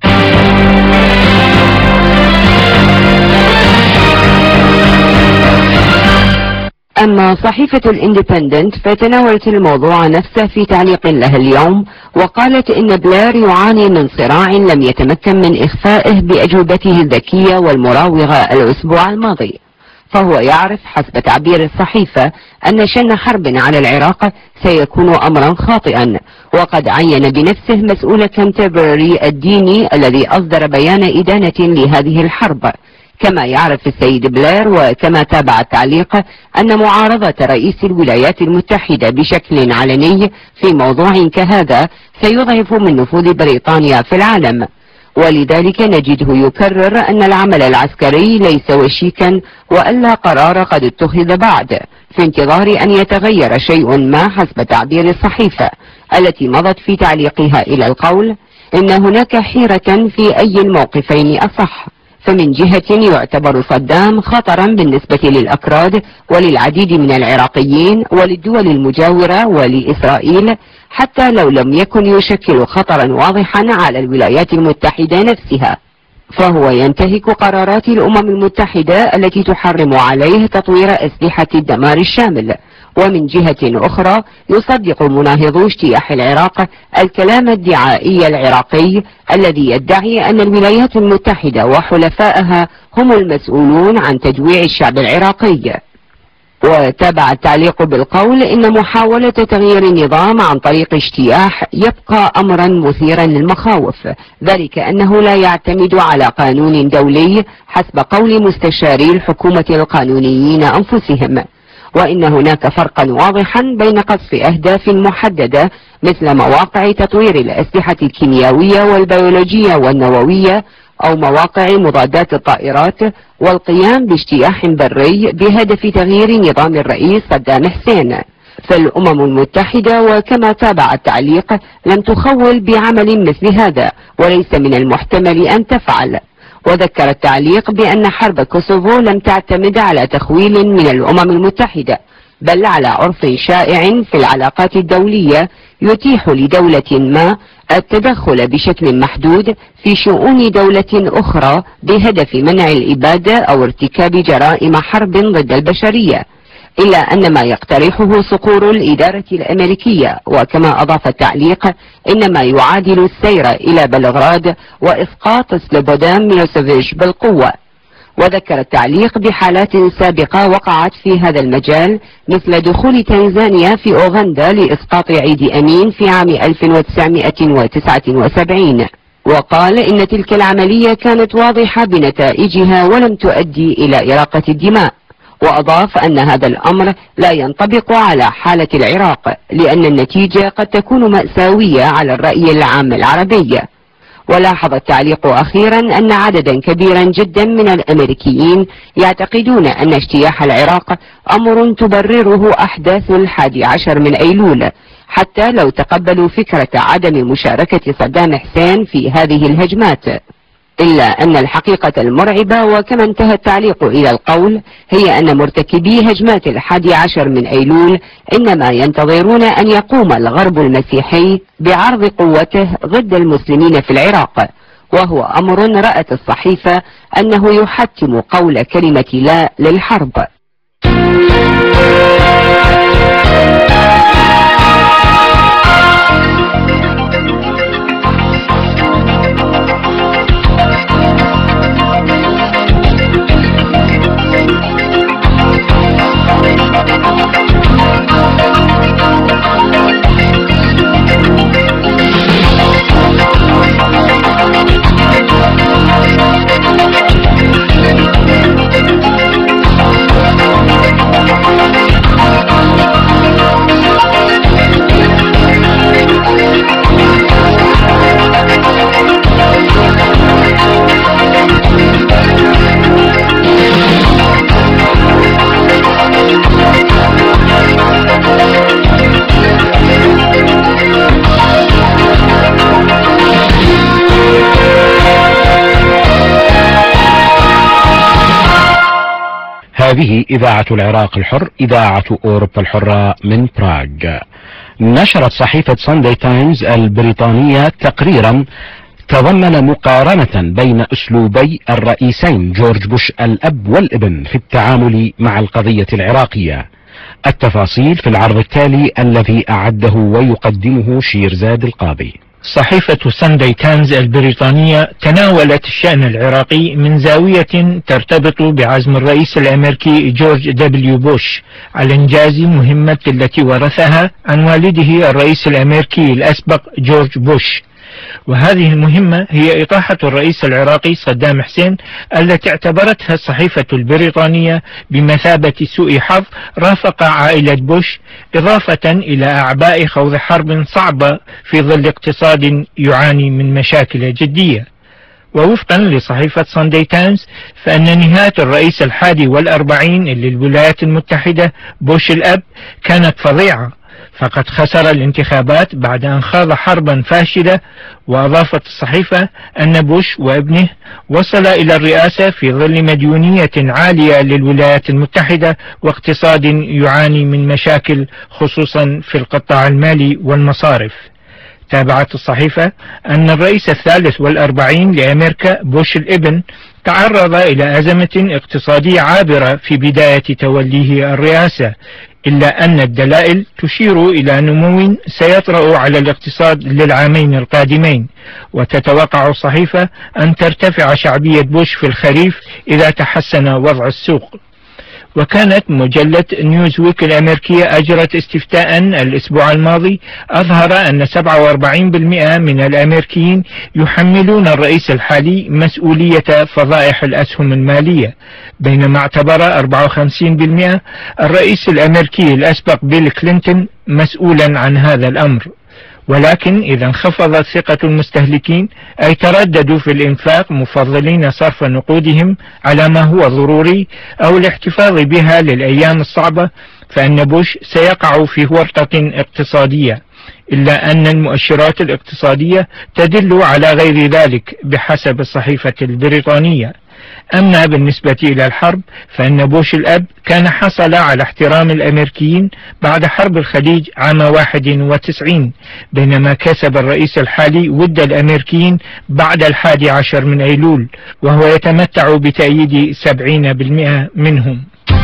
أما صحيفة الاندبندنت فتناولت الموضوع نفسه في تعليق لها اليوم، وقالت إن بلير يعاني من صراع لم يتمكن من إخفائه بأجوبته الذكية والمراوغة الأسبوع الماضي، فهو يعرف حسب تعبير الصحيفة أن شن حرب على العراق سيكون أمرا خاطئا، وقد عين بنفسه مسؤول كانتربري الديني الذي أصدر بيان إدانة لهذه الحرب. كما يعرف السيد بلير، وكما تابع التعليق، أن معارضة رئيس الولايات المتحدة بشكل علني في موضوع كهذا سيضعف من نفوذ بريطانيا في العالم، ولذلك نجده يكرر أن العمل العسكري ليس وشيكا وألا قرار قد اتخذ بعد، في انتظار أن يتغير شيء ما حسب تعبير الصحيفة التي مضت في تعليقها إلى القول إن هناك حيرة في أي الموقفين أصح، فمن جهة يعتبر صدام خطرا بالنسبة للأكراد وللعديد من العراقيين وللدول المجاورة ولإسرائيل، حتى لو لم يكن يشكل خطرا واضحا على الولايات المتحدة نفسها، فهو ينتهك قرارات الأمم المتحدة التي تحرم عليه تطوير أسلحة الدمار الشامل. ومن جهة أخرى يصدق مناهضو اجتياح العراق الكلام الدعائي العراقي الذي يدعي أن الولايات المتحدة وحلفائها هم المسؤولون عن تجويع الشعب العراقي. وتابع التعليق بالقول إن محاولة تغيير النظام عن طريق اجتياح يبقى أمرا مثيرا للمخاوف، ذلك أنه لا يعتمد على قانون دولي حسب قول مستشاري الحكومة القانونيين أنفسهم، وإن هناك فرقا واضحا بين قصف أهداف محددة مثل مواقع تطوير الأسلحة الكيميائية والبيولوجية والنووية أو مواقع مضادات الطائرات، والقيام باجتياح بري بهدف تغيير نظام الرئيس صدام حسين. فالأمم المتحدة وكما تابع التعليق لم تخول بعمل مثل هذا، وليس من المحتمل أن تفعل. وذكر التعليق بأن حرب كوسوفو لم تعتمد على تخويل من الأمم المتحدة، بل على عرف شائع في العلاقات الدولية يتيح لدولة ما التدخل بشكل محدود في شؤون دولة أخرى بهدف منع الإبادة أو ارتكاب جرائم حرب ضد البشرية، إلا أن ما يقترحه صقور الإدارة الأمريكية. وكما أضاف التعليق إنما يعادل السير إلى بلغراد وإسقاط سلوبودان ميلوسيفيش بالقوة. وذكر التعليق بحالات سابقة وقعت في هذا المجال مثل دخول تنزانيا في أوغندا لإسقاط عيدي أمين في عام ألف وتسعمائة وتسعة وسبعين، وقال إن تلك العملية كانت واضحة بنتائجها ولم تؤدي إلى إراقة الدماء. وأضاف أن هذا الأمر لا ينطبق على حالة العراق، لأن النتيجة قد تكون مأساوية على الرأي العام العربي. ولاحظ التعليق أخيرا أن عددا كبيرا جدا من الأمريكيين يعتقدون أن اجتياح العراق أمر تبرره أحداث الحادي عشر من أيلول، حتى لو تقبلوا فكرة عدم مشاركة صدام حسين في هذه الهجمات. إلا أن الحقيقة المرعبة، وكما انتهى التعليق إلى القول، هي أن مرتكبي هجمات الحادي عشر من أيلول إنما ينتظرون أن يقوم الغرب المسيحي بعرض قوته ضد المسلمين في العراق، وهو أمر رأت الصحيفة أنه يحتم قول كلمة لا للحرب. هذه إذاعة العراق الحر، إذاعة أوروبا الحرة من براغ. نشرت صحيفة ساندي تايمز البريطانية تقريرا تضمن مقارنة بين أسلوبي الرئيسين جورج بوش الأب والابن في التعامل مع القضية العراقية. التفاصيل في العرض التالي الذي أعده ويقدمه شيرزاد القاضي. صحيفة ساندي تايمز البريطانية تناولت الشأن العراقي من زاوية ترتبط بعزم الرئيس الأمريكي جورج دبليو بوش على إنجاز مهمة التي ورثها عن والده الرئيس الأمريكي الأسبق جورج بوش، وهذه المهمة هي إطاحة الرئيس العراقي صدام حسين التي اعتبرتها الصحيفة البريطانية بمثابة سوء حظ رافق عائلة بوش، إضافة إلى أعباء خوض حرب صعبة في ظل اقتصاد يعاني من مشاكل جدية. ووفقا لصحيفة ساندي تايمز فإن نهاية الرئيس الحادي والأربعين للولايات المتحدة بوش الأب كانت فظيعة، فقد خسر الانتخابات بعد أن خاض حربا فاشلة. وأضافت الصحيفة أن بوش وابنه وصل إلى الرئاسة في ظل مديونية عالية للولايات المتحدة واقتصاد يعاني من مشاكل خصوصا في القطاع المالي والمصارف. تابعت الصحيفة أن الرئيس الثالث والأربعين لأمريكا بوش الابن تعرض إلى أزمة اقتصادية عابرة في بداية توليه الرئاسة، إلا أن الدلائل تشير إلى نمو سيطرأ على الاقتصاد للعامين القادمين. وتتوقع الصحيفة أن ترتفع شعبية بوش في الخريف إذا تحسن وضع السوق. وكانت مجلة نيوزويك الأمريكية أجرت استفتاء الأسبوع الماضي أظهر أن سبعة وأربعين بالمئة من الأمريكيين يحملون الرئيس الحالي مسؤولية فضائح الأسهم المالية، بينما اعتبر أربعة وخمسين بالمئة الرئيس الأمريكي الأسبق بيل كلينتون مسؤولا عن هذا الأمر. ولكن إذا انخفضت ثقة المستهلكين أي ترددوا في الإنفاق مفضلين صرف نقودهم على ما هو ضروري أو الاحتفاظ بها للأيام الصعبة، فإن بوش سيقع في ورطة اقتصادية، إلا أن المؤشرات الاقتصادية تدل على غير ذلك بحسب الصحيفة البريطانية. أما بالنسبة إلى الحرب فإن بوش الأب كان حصل على احترام الأمريكيين بعد حرب الخليج عام واحد وتسعين، بينما كسب الرئيس الحالي ود الأمريكيين بعد الحادي عشر من أيلول، وهو يتمتع بتأييد سبعين بالمئة منهم.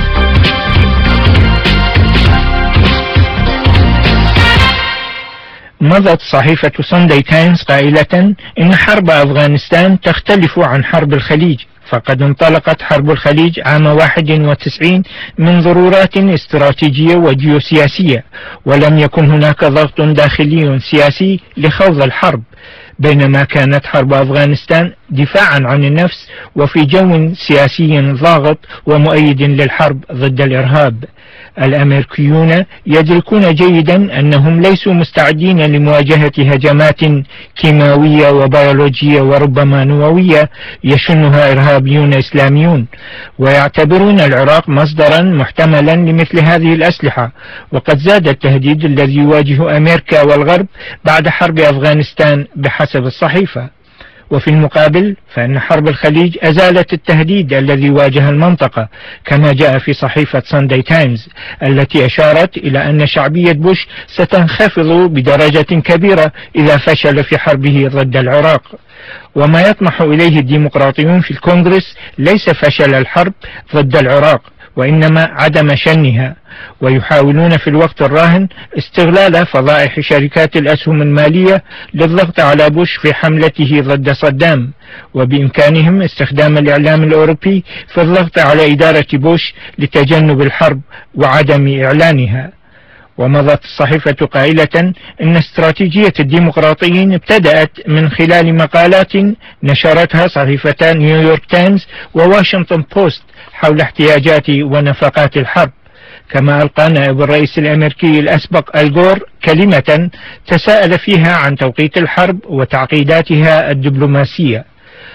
مضت صحيفة ساندي تايمز قائلة إن حرب أفغانستان تختلف عن حرب الخليج، فقد انطلقت حرب الخليج عام واحد وتسعين من ضرورات استراتيجية وجيوسياسية، ولم يكن هناك ضغط داخلي سياسي لخوض الحرب، بينما كانت حرب أفغانستان دفاعا عن النفس وفي جو سياسي ضاغط ومؤيد للحرب ضد الإرهاب. الأمريكيون يدركون جيدا أنهم ليسوا مستعدين لمواجهة هجمات كيماوية وبيولوجية وربما نووية يشنها إرهابيون إسلاميون، ويعتبرون العراق مصدرا محتملا لمثل هذه الأسلحة. وقد زاد التهديد الذي يواجه أمريكا والغرب بعد حرب أفغانستان بحسب الصحيفة. وفي المقابل فإن حرب الخليج أزالت التهديد الذي واجه المنطقة، كما جاء في صحيفة سانداي تايمز التي أشارت إلى أن شعبية بوش ستنخفض بدرجة كبيرة إذا فشل في حربه ضد العراق. وما يطمح إليه الديمقراطيون في الكونغرس ليس فشل الحرب ضد العراق، وإنما عدم شنها، ويحاولون في الوقت الراهن استغلال فضائح شركات الأسهم المالية للضغط على بوش في حملته ضد صدام، وبإمكانهم استخدام الإعلام الأوروبي في الضغط على إدارة بوش لتجنب الحرب وعدم إعلانها. ومضت الصحيفة قائلة إن استراتيجية الديمقراطيين ابتدأت من خلال مقالات نشرتها صحيفتا نيويورك تايمز وواشنطن بوست حول احتياجات ونفقات الحرب. كما ألقى نائب الرئيس الأمريكي الأسبق الجور كلمة تساءل فيها عن توقيت الحرب وتعقيداتها الدبلوماسية.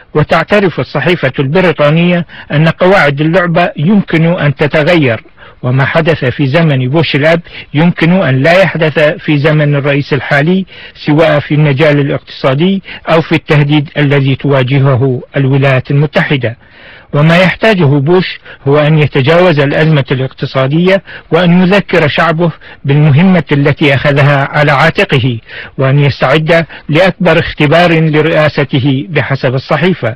وتعترف الصحيفة البريطانية أن قواعد اللعبة يمكن أن تتغير، وما حدث في زمن بوش الأب يمكن أن لا يحدث في زمن الرئيس الحالي، سواء في المجال الاقتصادي أو في التهديد الذي تواجهه الولايات المتحدة. وما يحتاجه بوش هو أن يتجاوز الأزمة الاقتصادية، وأن يذكر شعبه بالمهمة التي أخذها على عاتقه، وأن يستعد لأكبر اختبار لرئاسته بحسب الصحيفة.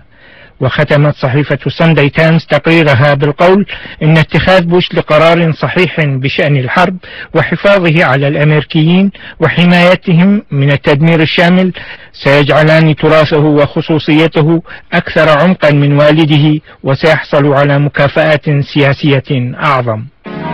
وختمت صحيفة سانداي تايمز تقريرها بالقول إن اتخاذ بوش لقرار صحيح بشأن الحرب وحفاظه على الأمريكيين وحمايتهم من التدمير الشامل سيجعلان تراثه وخصوصيته أكثر عمقا من والده، وسيحصل على مكافآت سياسية أعظم.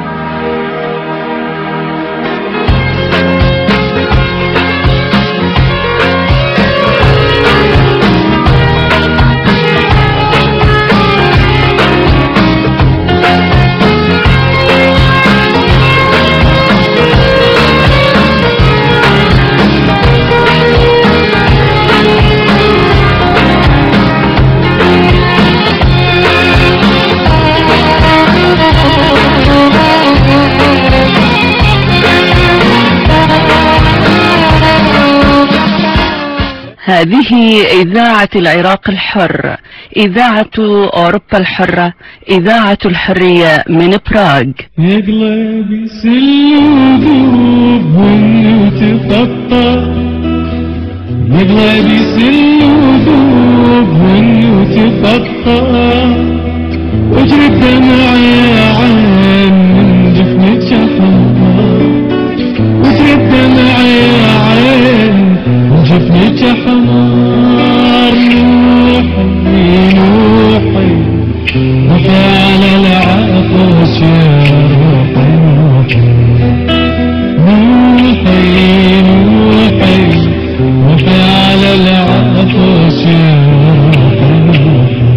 هذه إذاعة العراق الحر، إذاعة أوروبا الحرة، إذاعة الحرية من براغ. يقلب يسل ذروب وتفطر، يقلب يسل ذروب وتفطر، واجري الدمع عين من جفنة شحمار، واجري الدمع عين جفنك حمار. نوحي نوحي نوحي على العطش يا روحي، نوحي نوحي نوحي على العطش يا روحي.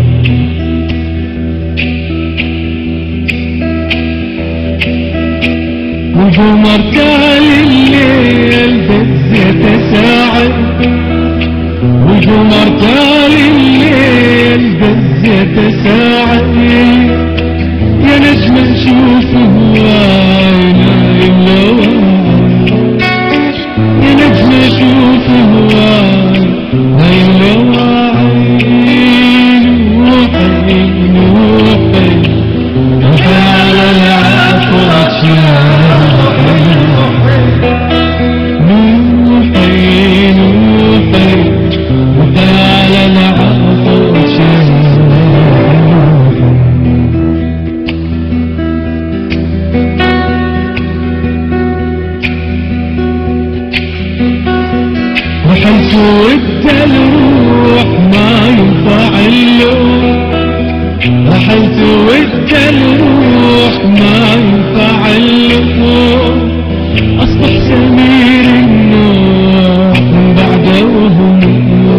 نجوم ارتال الليل دزت ساعد، نجوم ارتال الليل دزت ساعد، يا نجم نشوف هواينا اللواعي، يا نجم نشوف هواينا اللواعي. نوحي نوحي نوحي على العطش يا وحيث الدلوح ما ينفع اللوح، وحيث الدلوح ما ينفع اللوح، أصبح سمير النوح من بعده وهم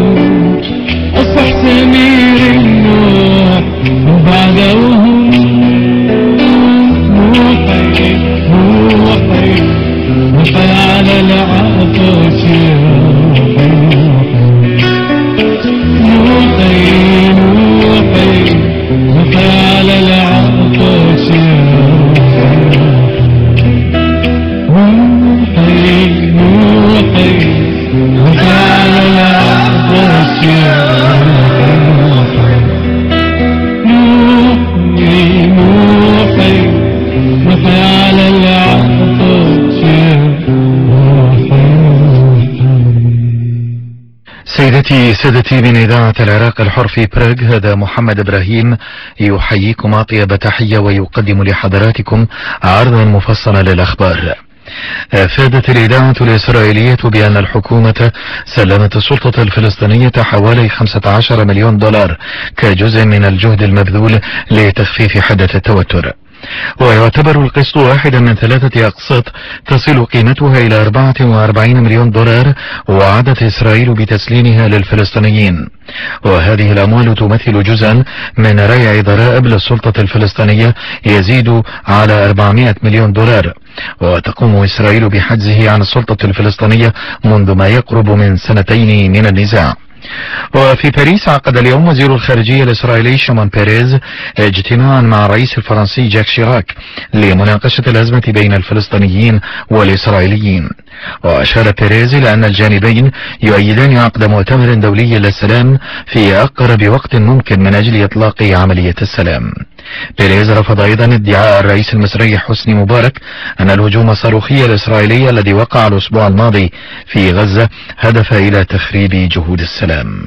تحياتي سادتي من إذاعة العراق الحر في براغ. هذا محمد إبراهيم يحييكم أطيب تحية ويقدم لحضراتكم عرضا مفصلا للأخبار. أفادت الإذاعة الإسرائيلية بأن الحكومة سلمت السلطة الفلسطينية حوالي خمسة عشر مليون دولار كجزء من الجهد المبذول لتخفيف حدة التوتر، ويعتبر القسط واحدا من ثلاثة أقساط تصل قيمتها إلى أربعة وأربعين مليون دولار وعدت إسرائيل بتسليمها للفلسطينيين، وهذه الأموال تمثل جزءا من ريع ضرائب للسلطة الفلسطينية يزيد على أربعمائة مليون دولار، وتقوم إسرائيل بحجزه عن السلطة الفلسطينية منذ ما يقرب من سنتين من النزاع. وفي باريس عقد اليوم وزير الخارجية الإسرائيلي شيمون بيريز اجتماعا مع الرئيس الفرنسي جاك شيراك لمناقشة الأزمة بين الفلسطينيين والإسرائيليين، وأشار بيريز إلى أن الجانبين يؤيدان عقد مؤتمر دولي للسلام في أقرب وقت ممكن من أجل إطلاق عملية السلام. بيريز رفض أيضا ادعاء الرئيس المصري حسني مبارك أن الهجوم الصاروخي الإسرائيلي الذي وقع الأسبوع الماضي في غزة هدف إلى تخريب جهود السلام.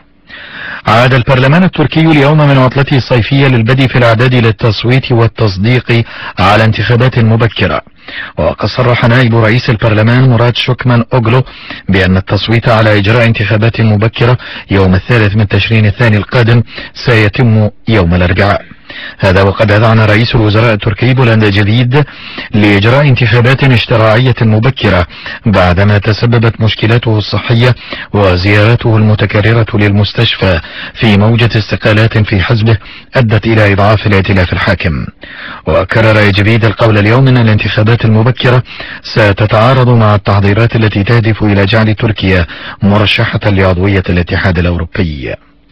عاد البرلمان التركي اليوم من عطلته الصيفية للبدء في الإعداد للتصويت والتصديق على انتخابات مبكرة، وقد صرح نائب رئيس البرلمان مراد شوكمان أوغلو بأن التصويت على إجراء انتخابات مبكرة يوم الثالث من تشرين الثاني القادم سيتم يوم الأربعاء. هذا وقد أذعن رئيس الوزراء التركي بولند جديد لإجراء انتخابات اشتراعية مبكرة بعدما تسببت مشكلاته الصحية وزياراته المتكررة للمستشفى في موجة استقالات في حزبه أدت إلى إضعاف الائتلاف الحاكم. وكرر جديد القول اليوم أن الانتخابات المبكرة ستتعارض مع التحضيرات التي تهدف إلى جعل تركيا مرشحة لعضوية الاتحاد الأوروبي.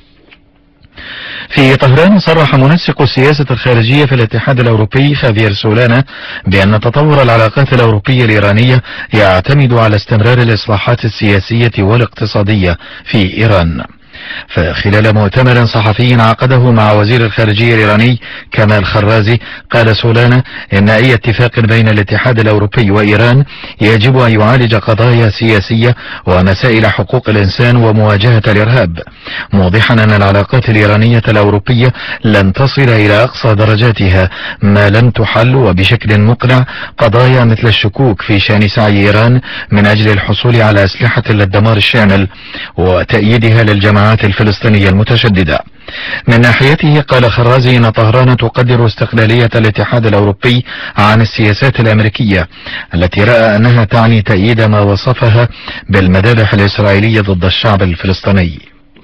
في طهران صرح منسق السياسة الخارجية في الاتحاد الأوروبي خافير سولانا بأن تطور العلاقات الأوروبية الإيرانية يعتمد على استمرار الإصلاحات السياسية والاقتصادية في إيران. فخلال مؤتمر صحفي عقده مع وزير الخارجية الإيراني كمال خرازي قال سولانا إن أي اتفاق بين الاتحاد الأوروبي وإيران يجب أن يعالج قضايا سياسية ومسائل حقوق الإنسان ومواجهة الإرهاب، موضحا أن العلاقات الإيرانية الأوروبية لن تصل إلى أقصى درجاتها ما لم تحل وبشكل مقنع قضايا مثل الشكوك في شأن سعي إيران من أجل الحصول على أسلحة للدمار الشامل وتأييدها للجماعات الفلسطينية المتشددة. من ناحيته قال خرازي إن طهران تقدر استقلالية الاتحاد الأوروبي عن السياسات الأمريكية التي رأى أنها تعني تأييد ما وصفها بالمذابح الإسرائيلية ضد الشعب الفلسطيني.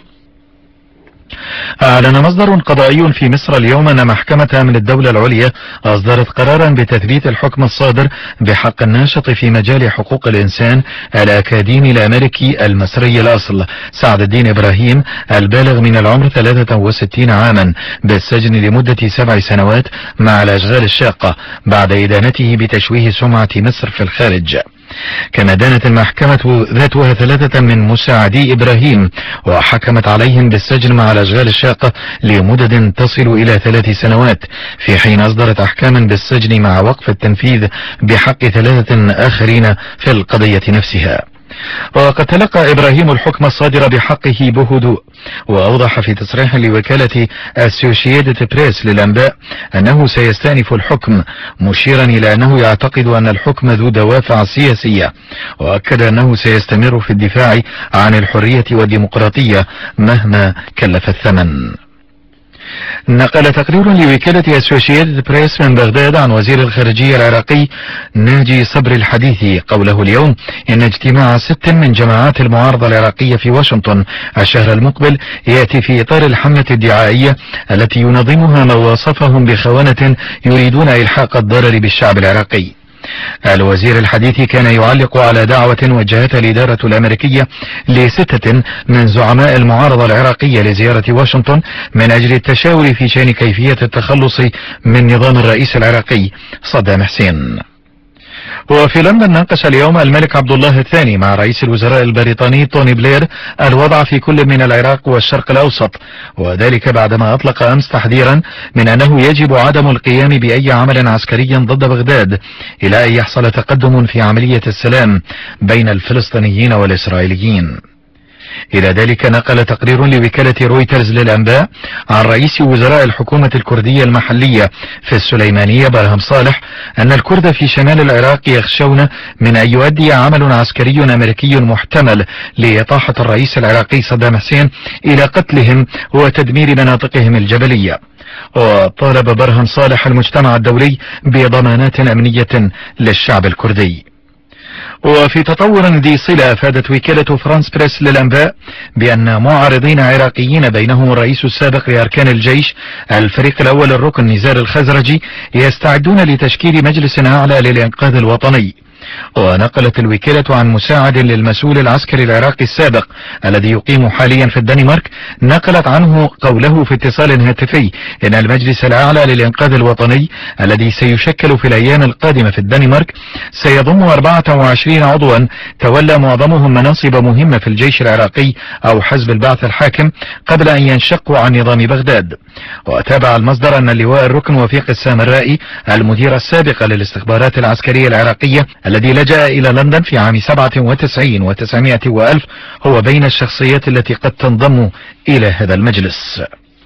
أعلن مصدر قضائي في مصر اليوم أن محكمة من الدولة العليا أصدرت قرارا بتثبيت الحكم الصادر بحق الناشط في مجال حقوق الإنسان الأكاديمي الأمريكي المصري الأصل سعد الدين إبراهيم البالغ من العمر ثلاثة وستين عاما بالسجن لمدة سبع سنوات مع الأشغال الشاقة بعد إدانته بتشويه سمعة مصر في الخارج. كما دانت المحكمة ذاتها ثلاثة من مساعدي إبراهيم وحكمت عليهم بالسجن مع الأشغال الشاقة لمدد تصل إلى ثلاث سنوات، في حين أصدرت أحكاما بالسجن مع وقف التنفيذ بحق ثلاثة آخرين في القضية نفسها. وقد تلقى إبراهيم الحكم الصادر بحقه بهدوء، وأوضح في تصريح لوكالة أسوشييتد بريس للأنباء أنه سيستأنف الحكم، مشيرا إلى أنه يعتقد أن الحكم ذو دوافع سياسية، وأكد أنه سيستمر في الدفاع عن الحرية والديمقراطية مهما كلف الثمن. نقل تقرير لوكالة أسوشييتد بريس من بغداد عن وزير الخارجية العراقي ناجي صبري الحديثي قوله اليوم إن اجتماع ست من جماعات المعارضة العراقية في واشنطن الشهر المقبل يأتي في إطار الحملة الدعائية التي ينظمها من وصفهم بخونة يريدون إلحاق الضرر بالشعب العراقي. الوزير الحديث كان يعلق على دعوة وجهتها الإدارة الأمريكية لستة من زعماء المعارضة العراقية لزيارة واشنطن من أجل التشاور في شأن كيفية التخلص من نظام الرئيس العراقي صدام حسين. وفي لندن ناقش اليوم الملك عبد الله الثاني مع رئيس الوزراء البريطاني توني بلير الوضع في كل من العراق والشرق الأوسط، وذلك بعدما أطلق أمس تحذيرا من أنه يجب عدم القيام بأي عمل عسكري ضد بغداد إلى أن يحصل تقدم في عملية السلام بين الفلسطينيين والإسرائيليين. إلى ذلك نقل تقرير لوكالة رويترز للأنباء عن رئيس وزراء الحكومة الكردية المحلية في السليمانية برهم صالح أن الكرد في شمال العراق يخشون من أن يؤدي عمل عسكري أمريكي محتمل لإطاحة الرئيس العراقي صدام حسين إلى قتلهم وتدمير مناطقهم الجبلية. وطالب برهم صالح المجتمع الدولي بضمانات أمنية للشعب الكردي. وفي تطور ذي صلة أفادت وكالة فرانس بريس للأنباء بأن معارضين عراقيين بينهم الرئيس السابق لأركان الجيش الفريق الأول الركن نزار الخزرجي يستعدون لتشكيل مجلس أعلى للإنقاذ الوطني. ونقلت الوكالة عن مساعد للمسؤول العسكري العراقي السابق الذي يقيم حاليا في الدنمارك، نقلت عنه قوله في اتصال هاتفي إن المجلس الأعلى للإنقاذ الوطني الذي سيشكل في الأيام القادمة في الدنمارك سيضم أربعة وعشرين عضوا تولى معظمهم مناصب مهمة في الجيش العراقي أو حزب البعث الحاكم قبل أن ينشقوا عن نظام بغداد. وتابع المصدر أن اللواء الركن وفيق السامرائي المدير السابق للاستخبارات العسكرية العراقية الذي لجأ إلى لندن في عام سبعة وتسعين وتسعمائة وألف هو بين الشخصيات التي قد تنضم إلى هذا المجلس.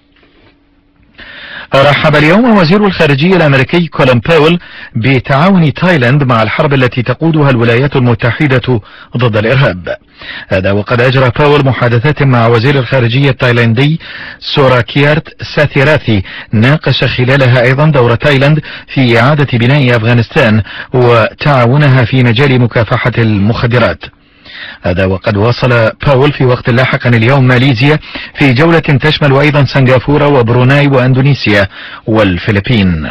رحب اليوم وزير الخارجية الأمريكي كولين باول بتعاون تايلاند مع الحرب التي تقودها الولايات المتحدة ضد الإرهاب. هذا وقد أجرى باول محادثات مع وزير الخارجية التايلاندي سوراكيارت ساثيراثي ناقش خلالها أيضا دور تايلاند في إعادة بناء أفغانستان وتعاونها في مجال مكافحة المخدرات. هذا وقد وصل باول في وقت لاحق اليوم ماليزيا في جولة تشمل أيضا سنغافورة وبروناي وأندونيسيا والفلبين.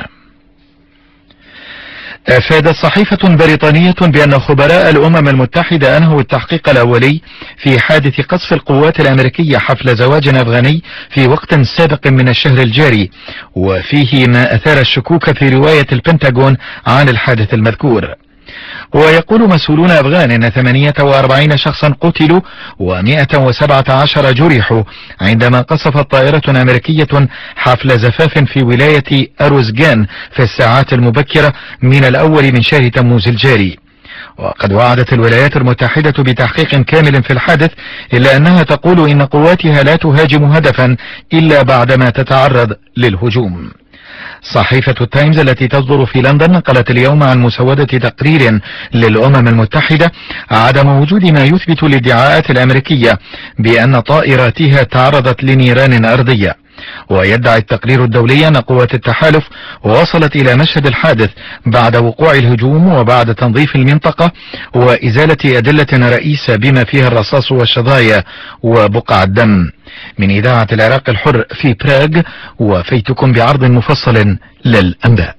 أفادت صحيفة بريطانية بأن خبراء الأمم المتحدة أنهوا التحقيق الأولي في حادث قصف القوات الأمريكية حفل زواج أفغاني في وقت سابق من الشهر الجاري، وفيه ما أثار الشكوك في رواية البنتاغون عن الحادث المذكور. ويقول مسؤولون أفغان أن ثمانية وأربعين شخصا قتلوا ومئة وسبعة عشر جرحوا عندما قصفت طائرة أمريكية حفل زفاف في ولاية أروزغان في الساعات المبكرة من الأول من شهر تموز الجاري. وقد وعدت الولايات المتحدة بتحقيق كامل في الحادث، إلا أنها تقول إن قواتها لا تهاجم هدفا إلا بعدما تتعرض للهجوم. صحيفة التايمز التي تصدر في لندن نقلت اليوم عن مسودة تقرير للأمم المتحدة عدم وجود ما يثبت الادعاءات الأمريكية بأن طائراتها تعرضت لنيران أرضية. ويدعي التقرير الدولي أن قوات التحالف وصلت إلى مشهد الحادث بعد وقوع الهجوم وبعد تنظيف المنطقة وإزالة أدلة رئيسة بما فيها الرصاص والشظايا وبقع الدم. من إذاعة العراق الحر في براغ، وفيتكم بعرض مفصل للأنباء.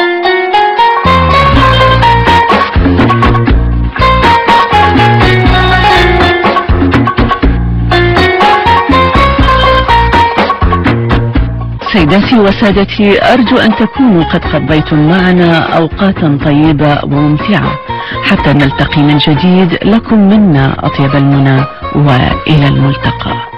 سيداتي وسادتي، أرجو أن تكونوا قد قضيتم معنا أوقاتا طيبة وممتعة حتى نلتقي من جديد. لكم منا أطيب المنى وإلى الملتقى.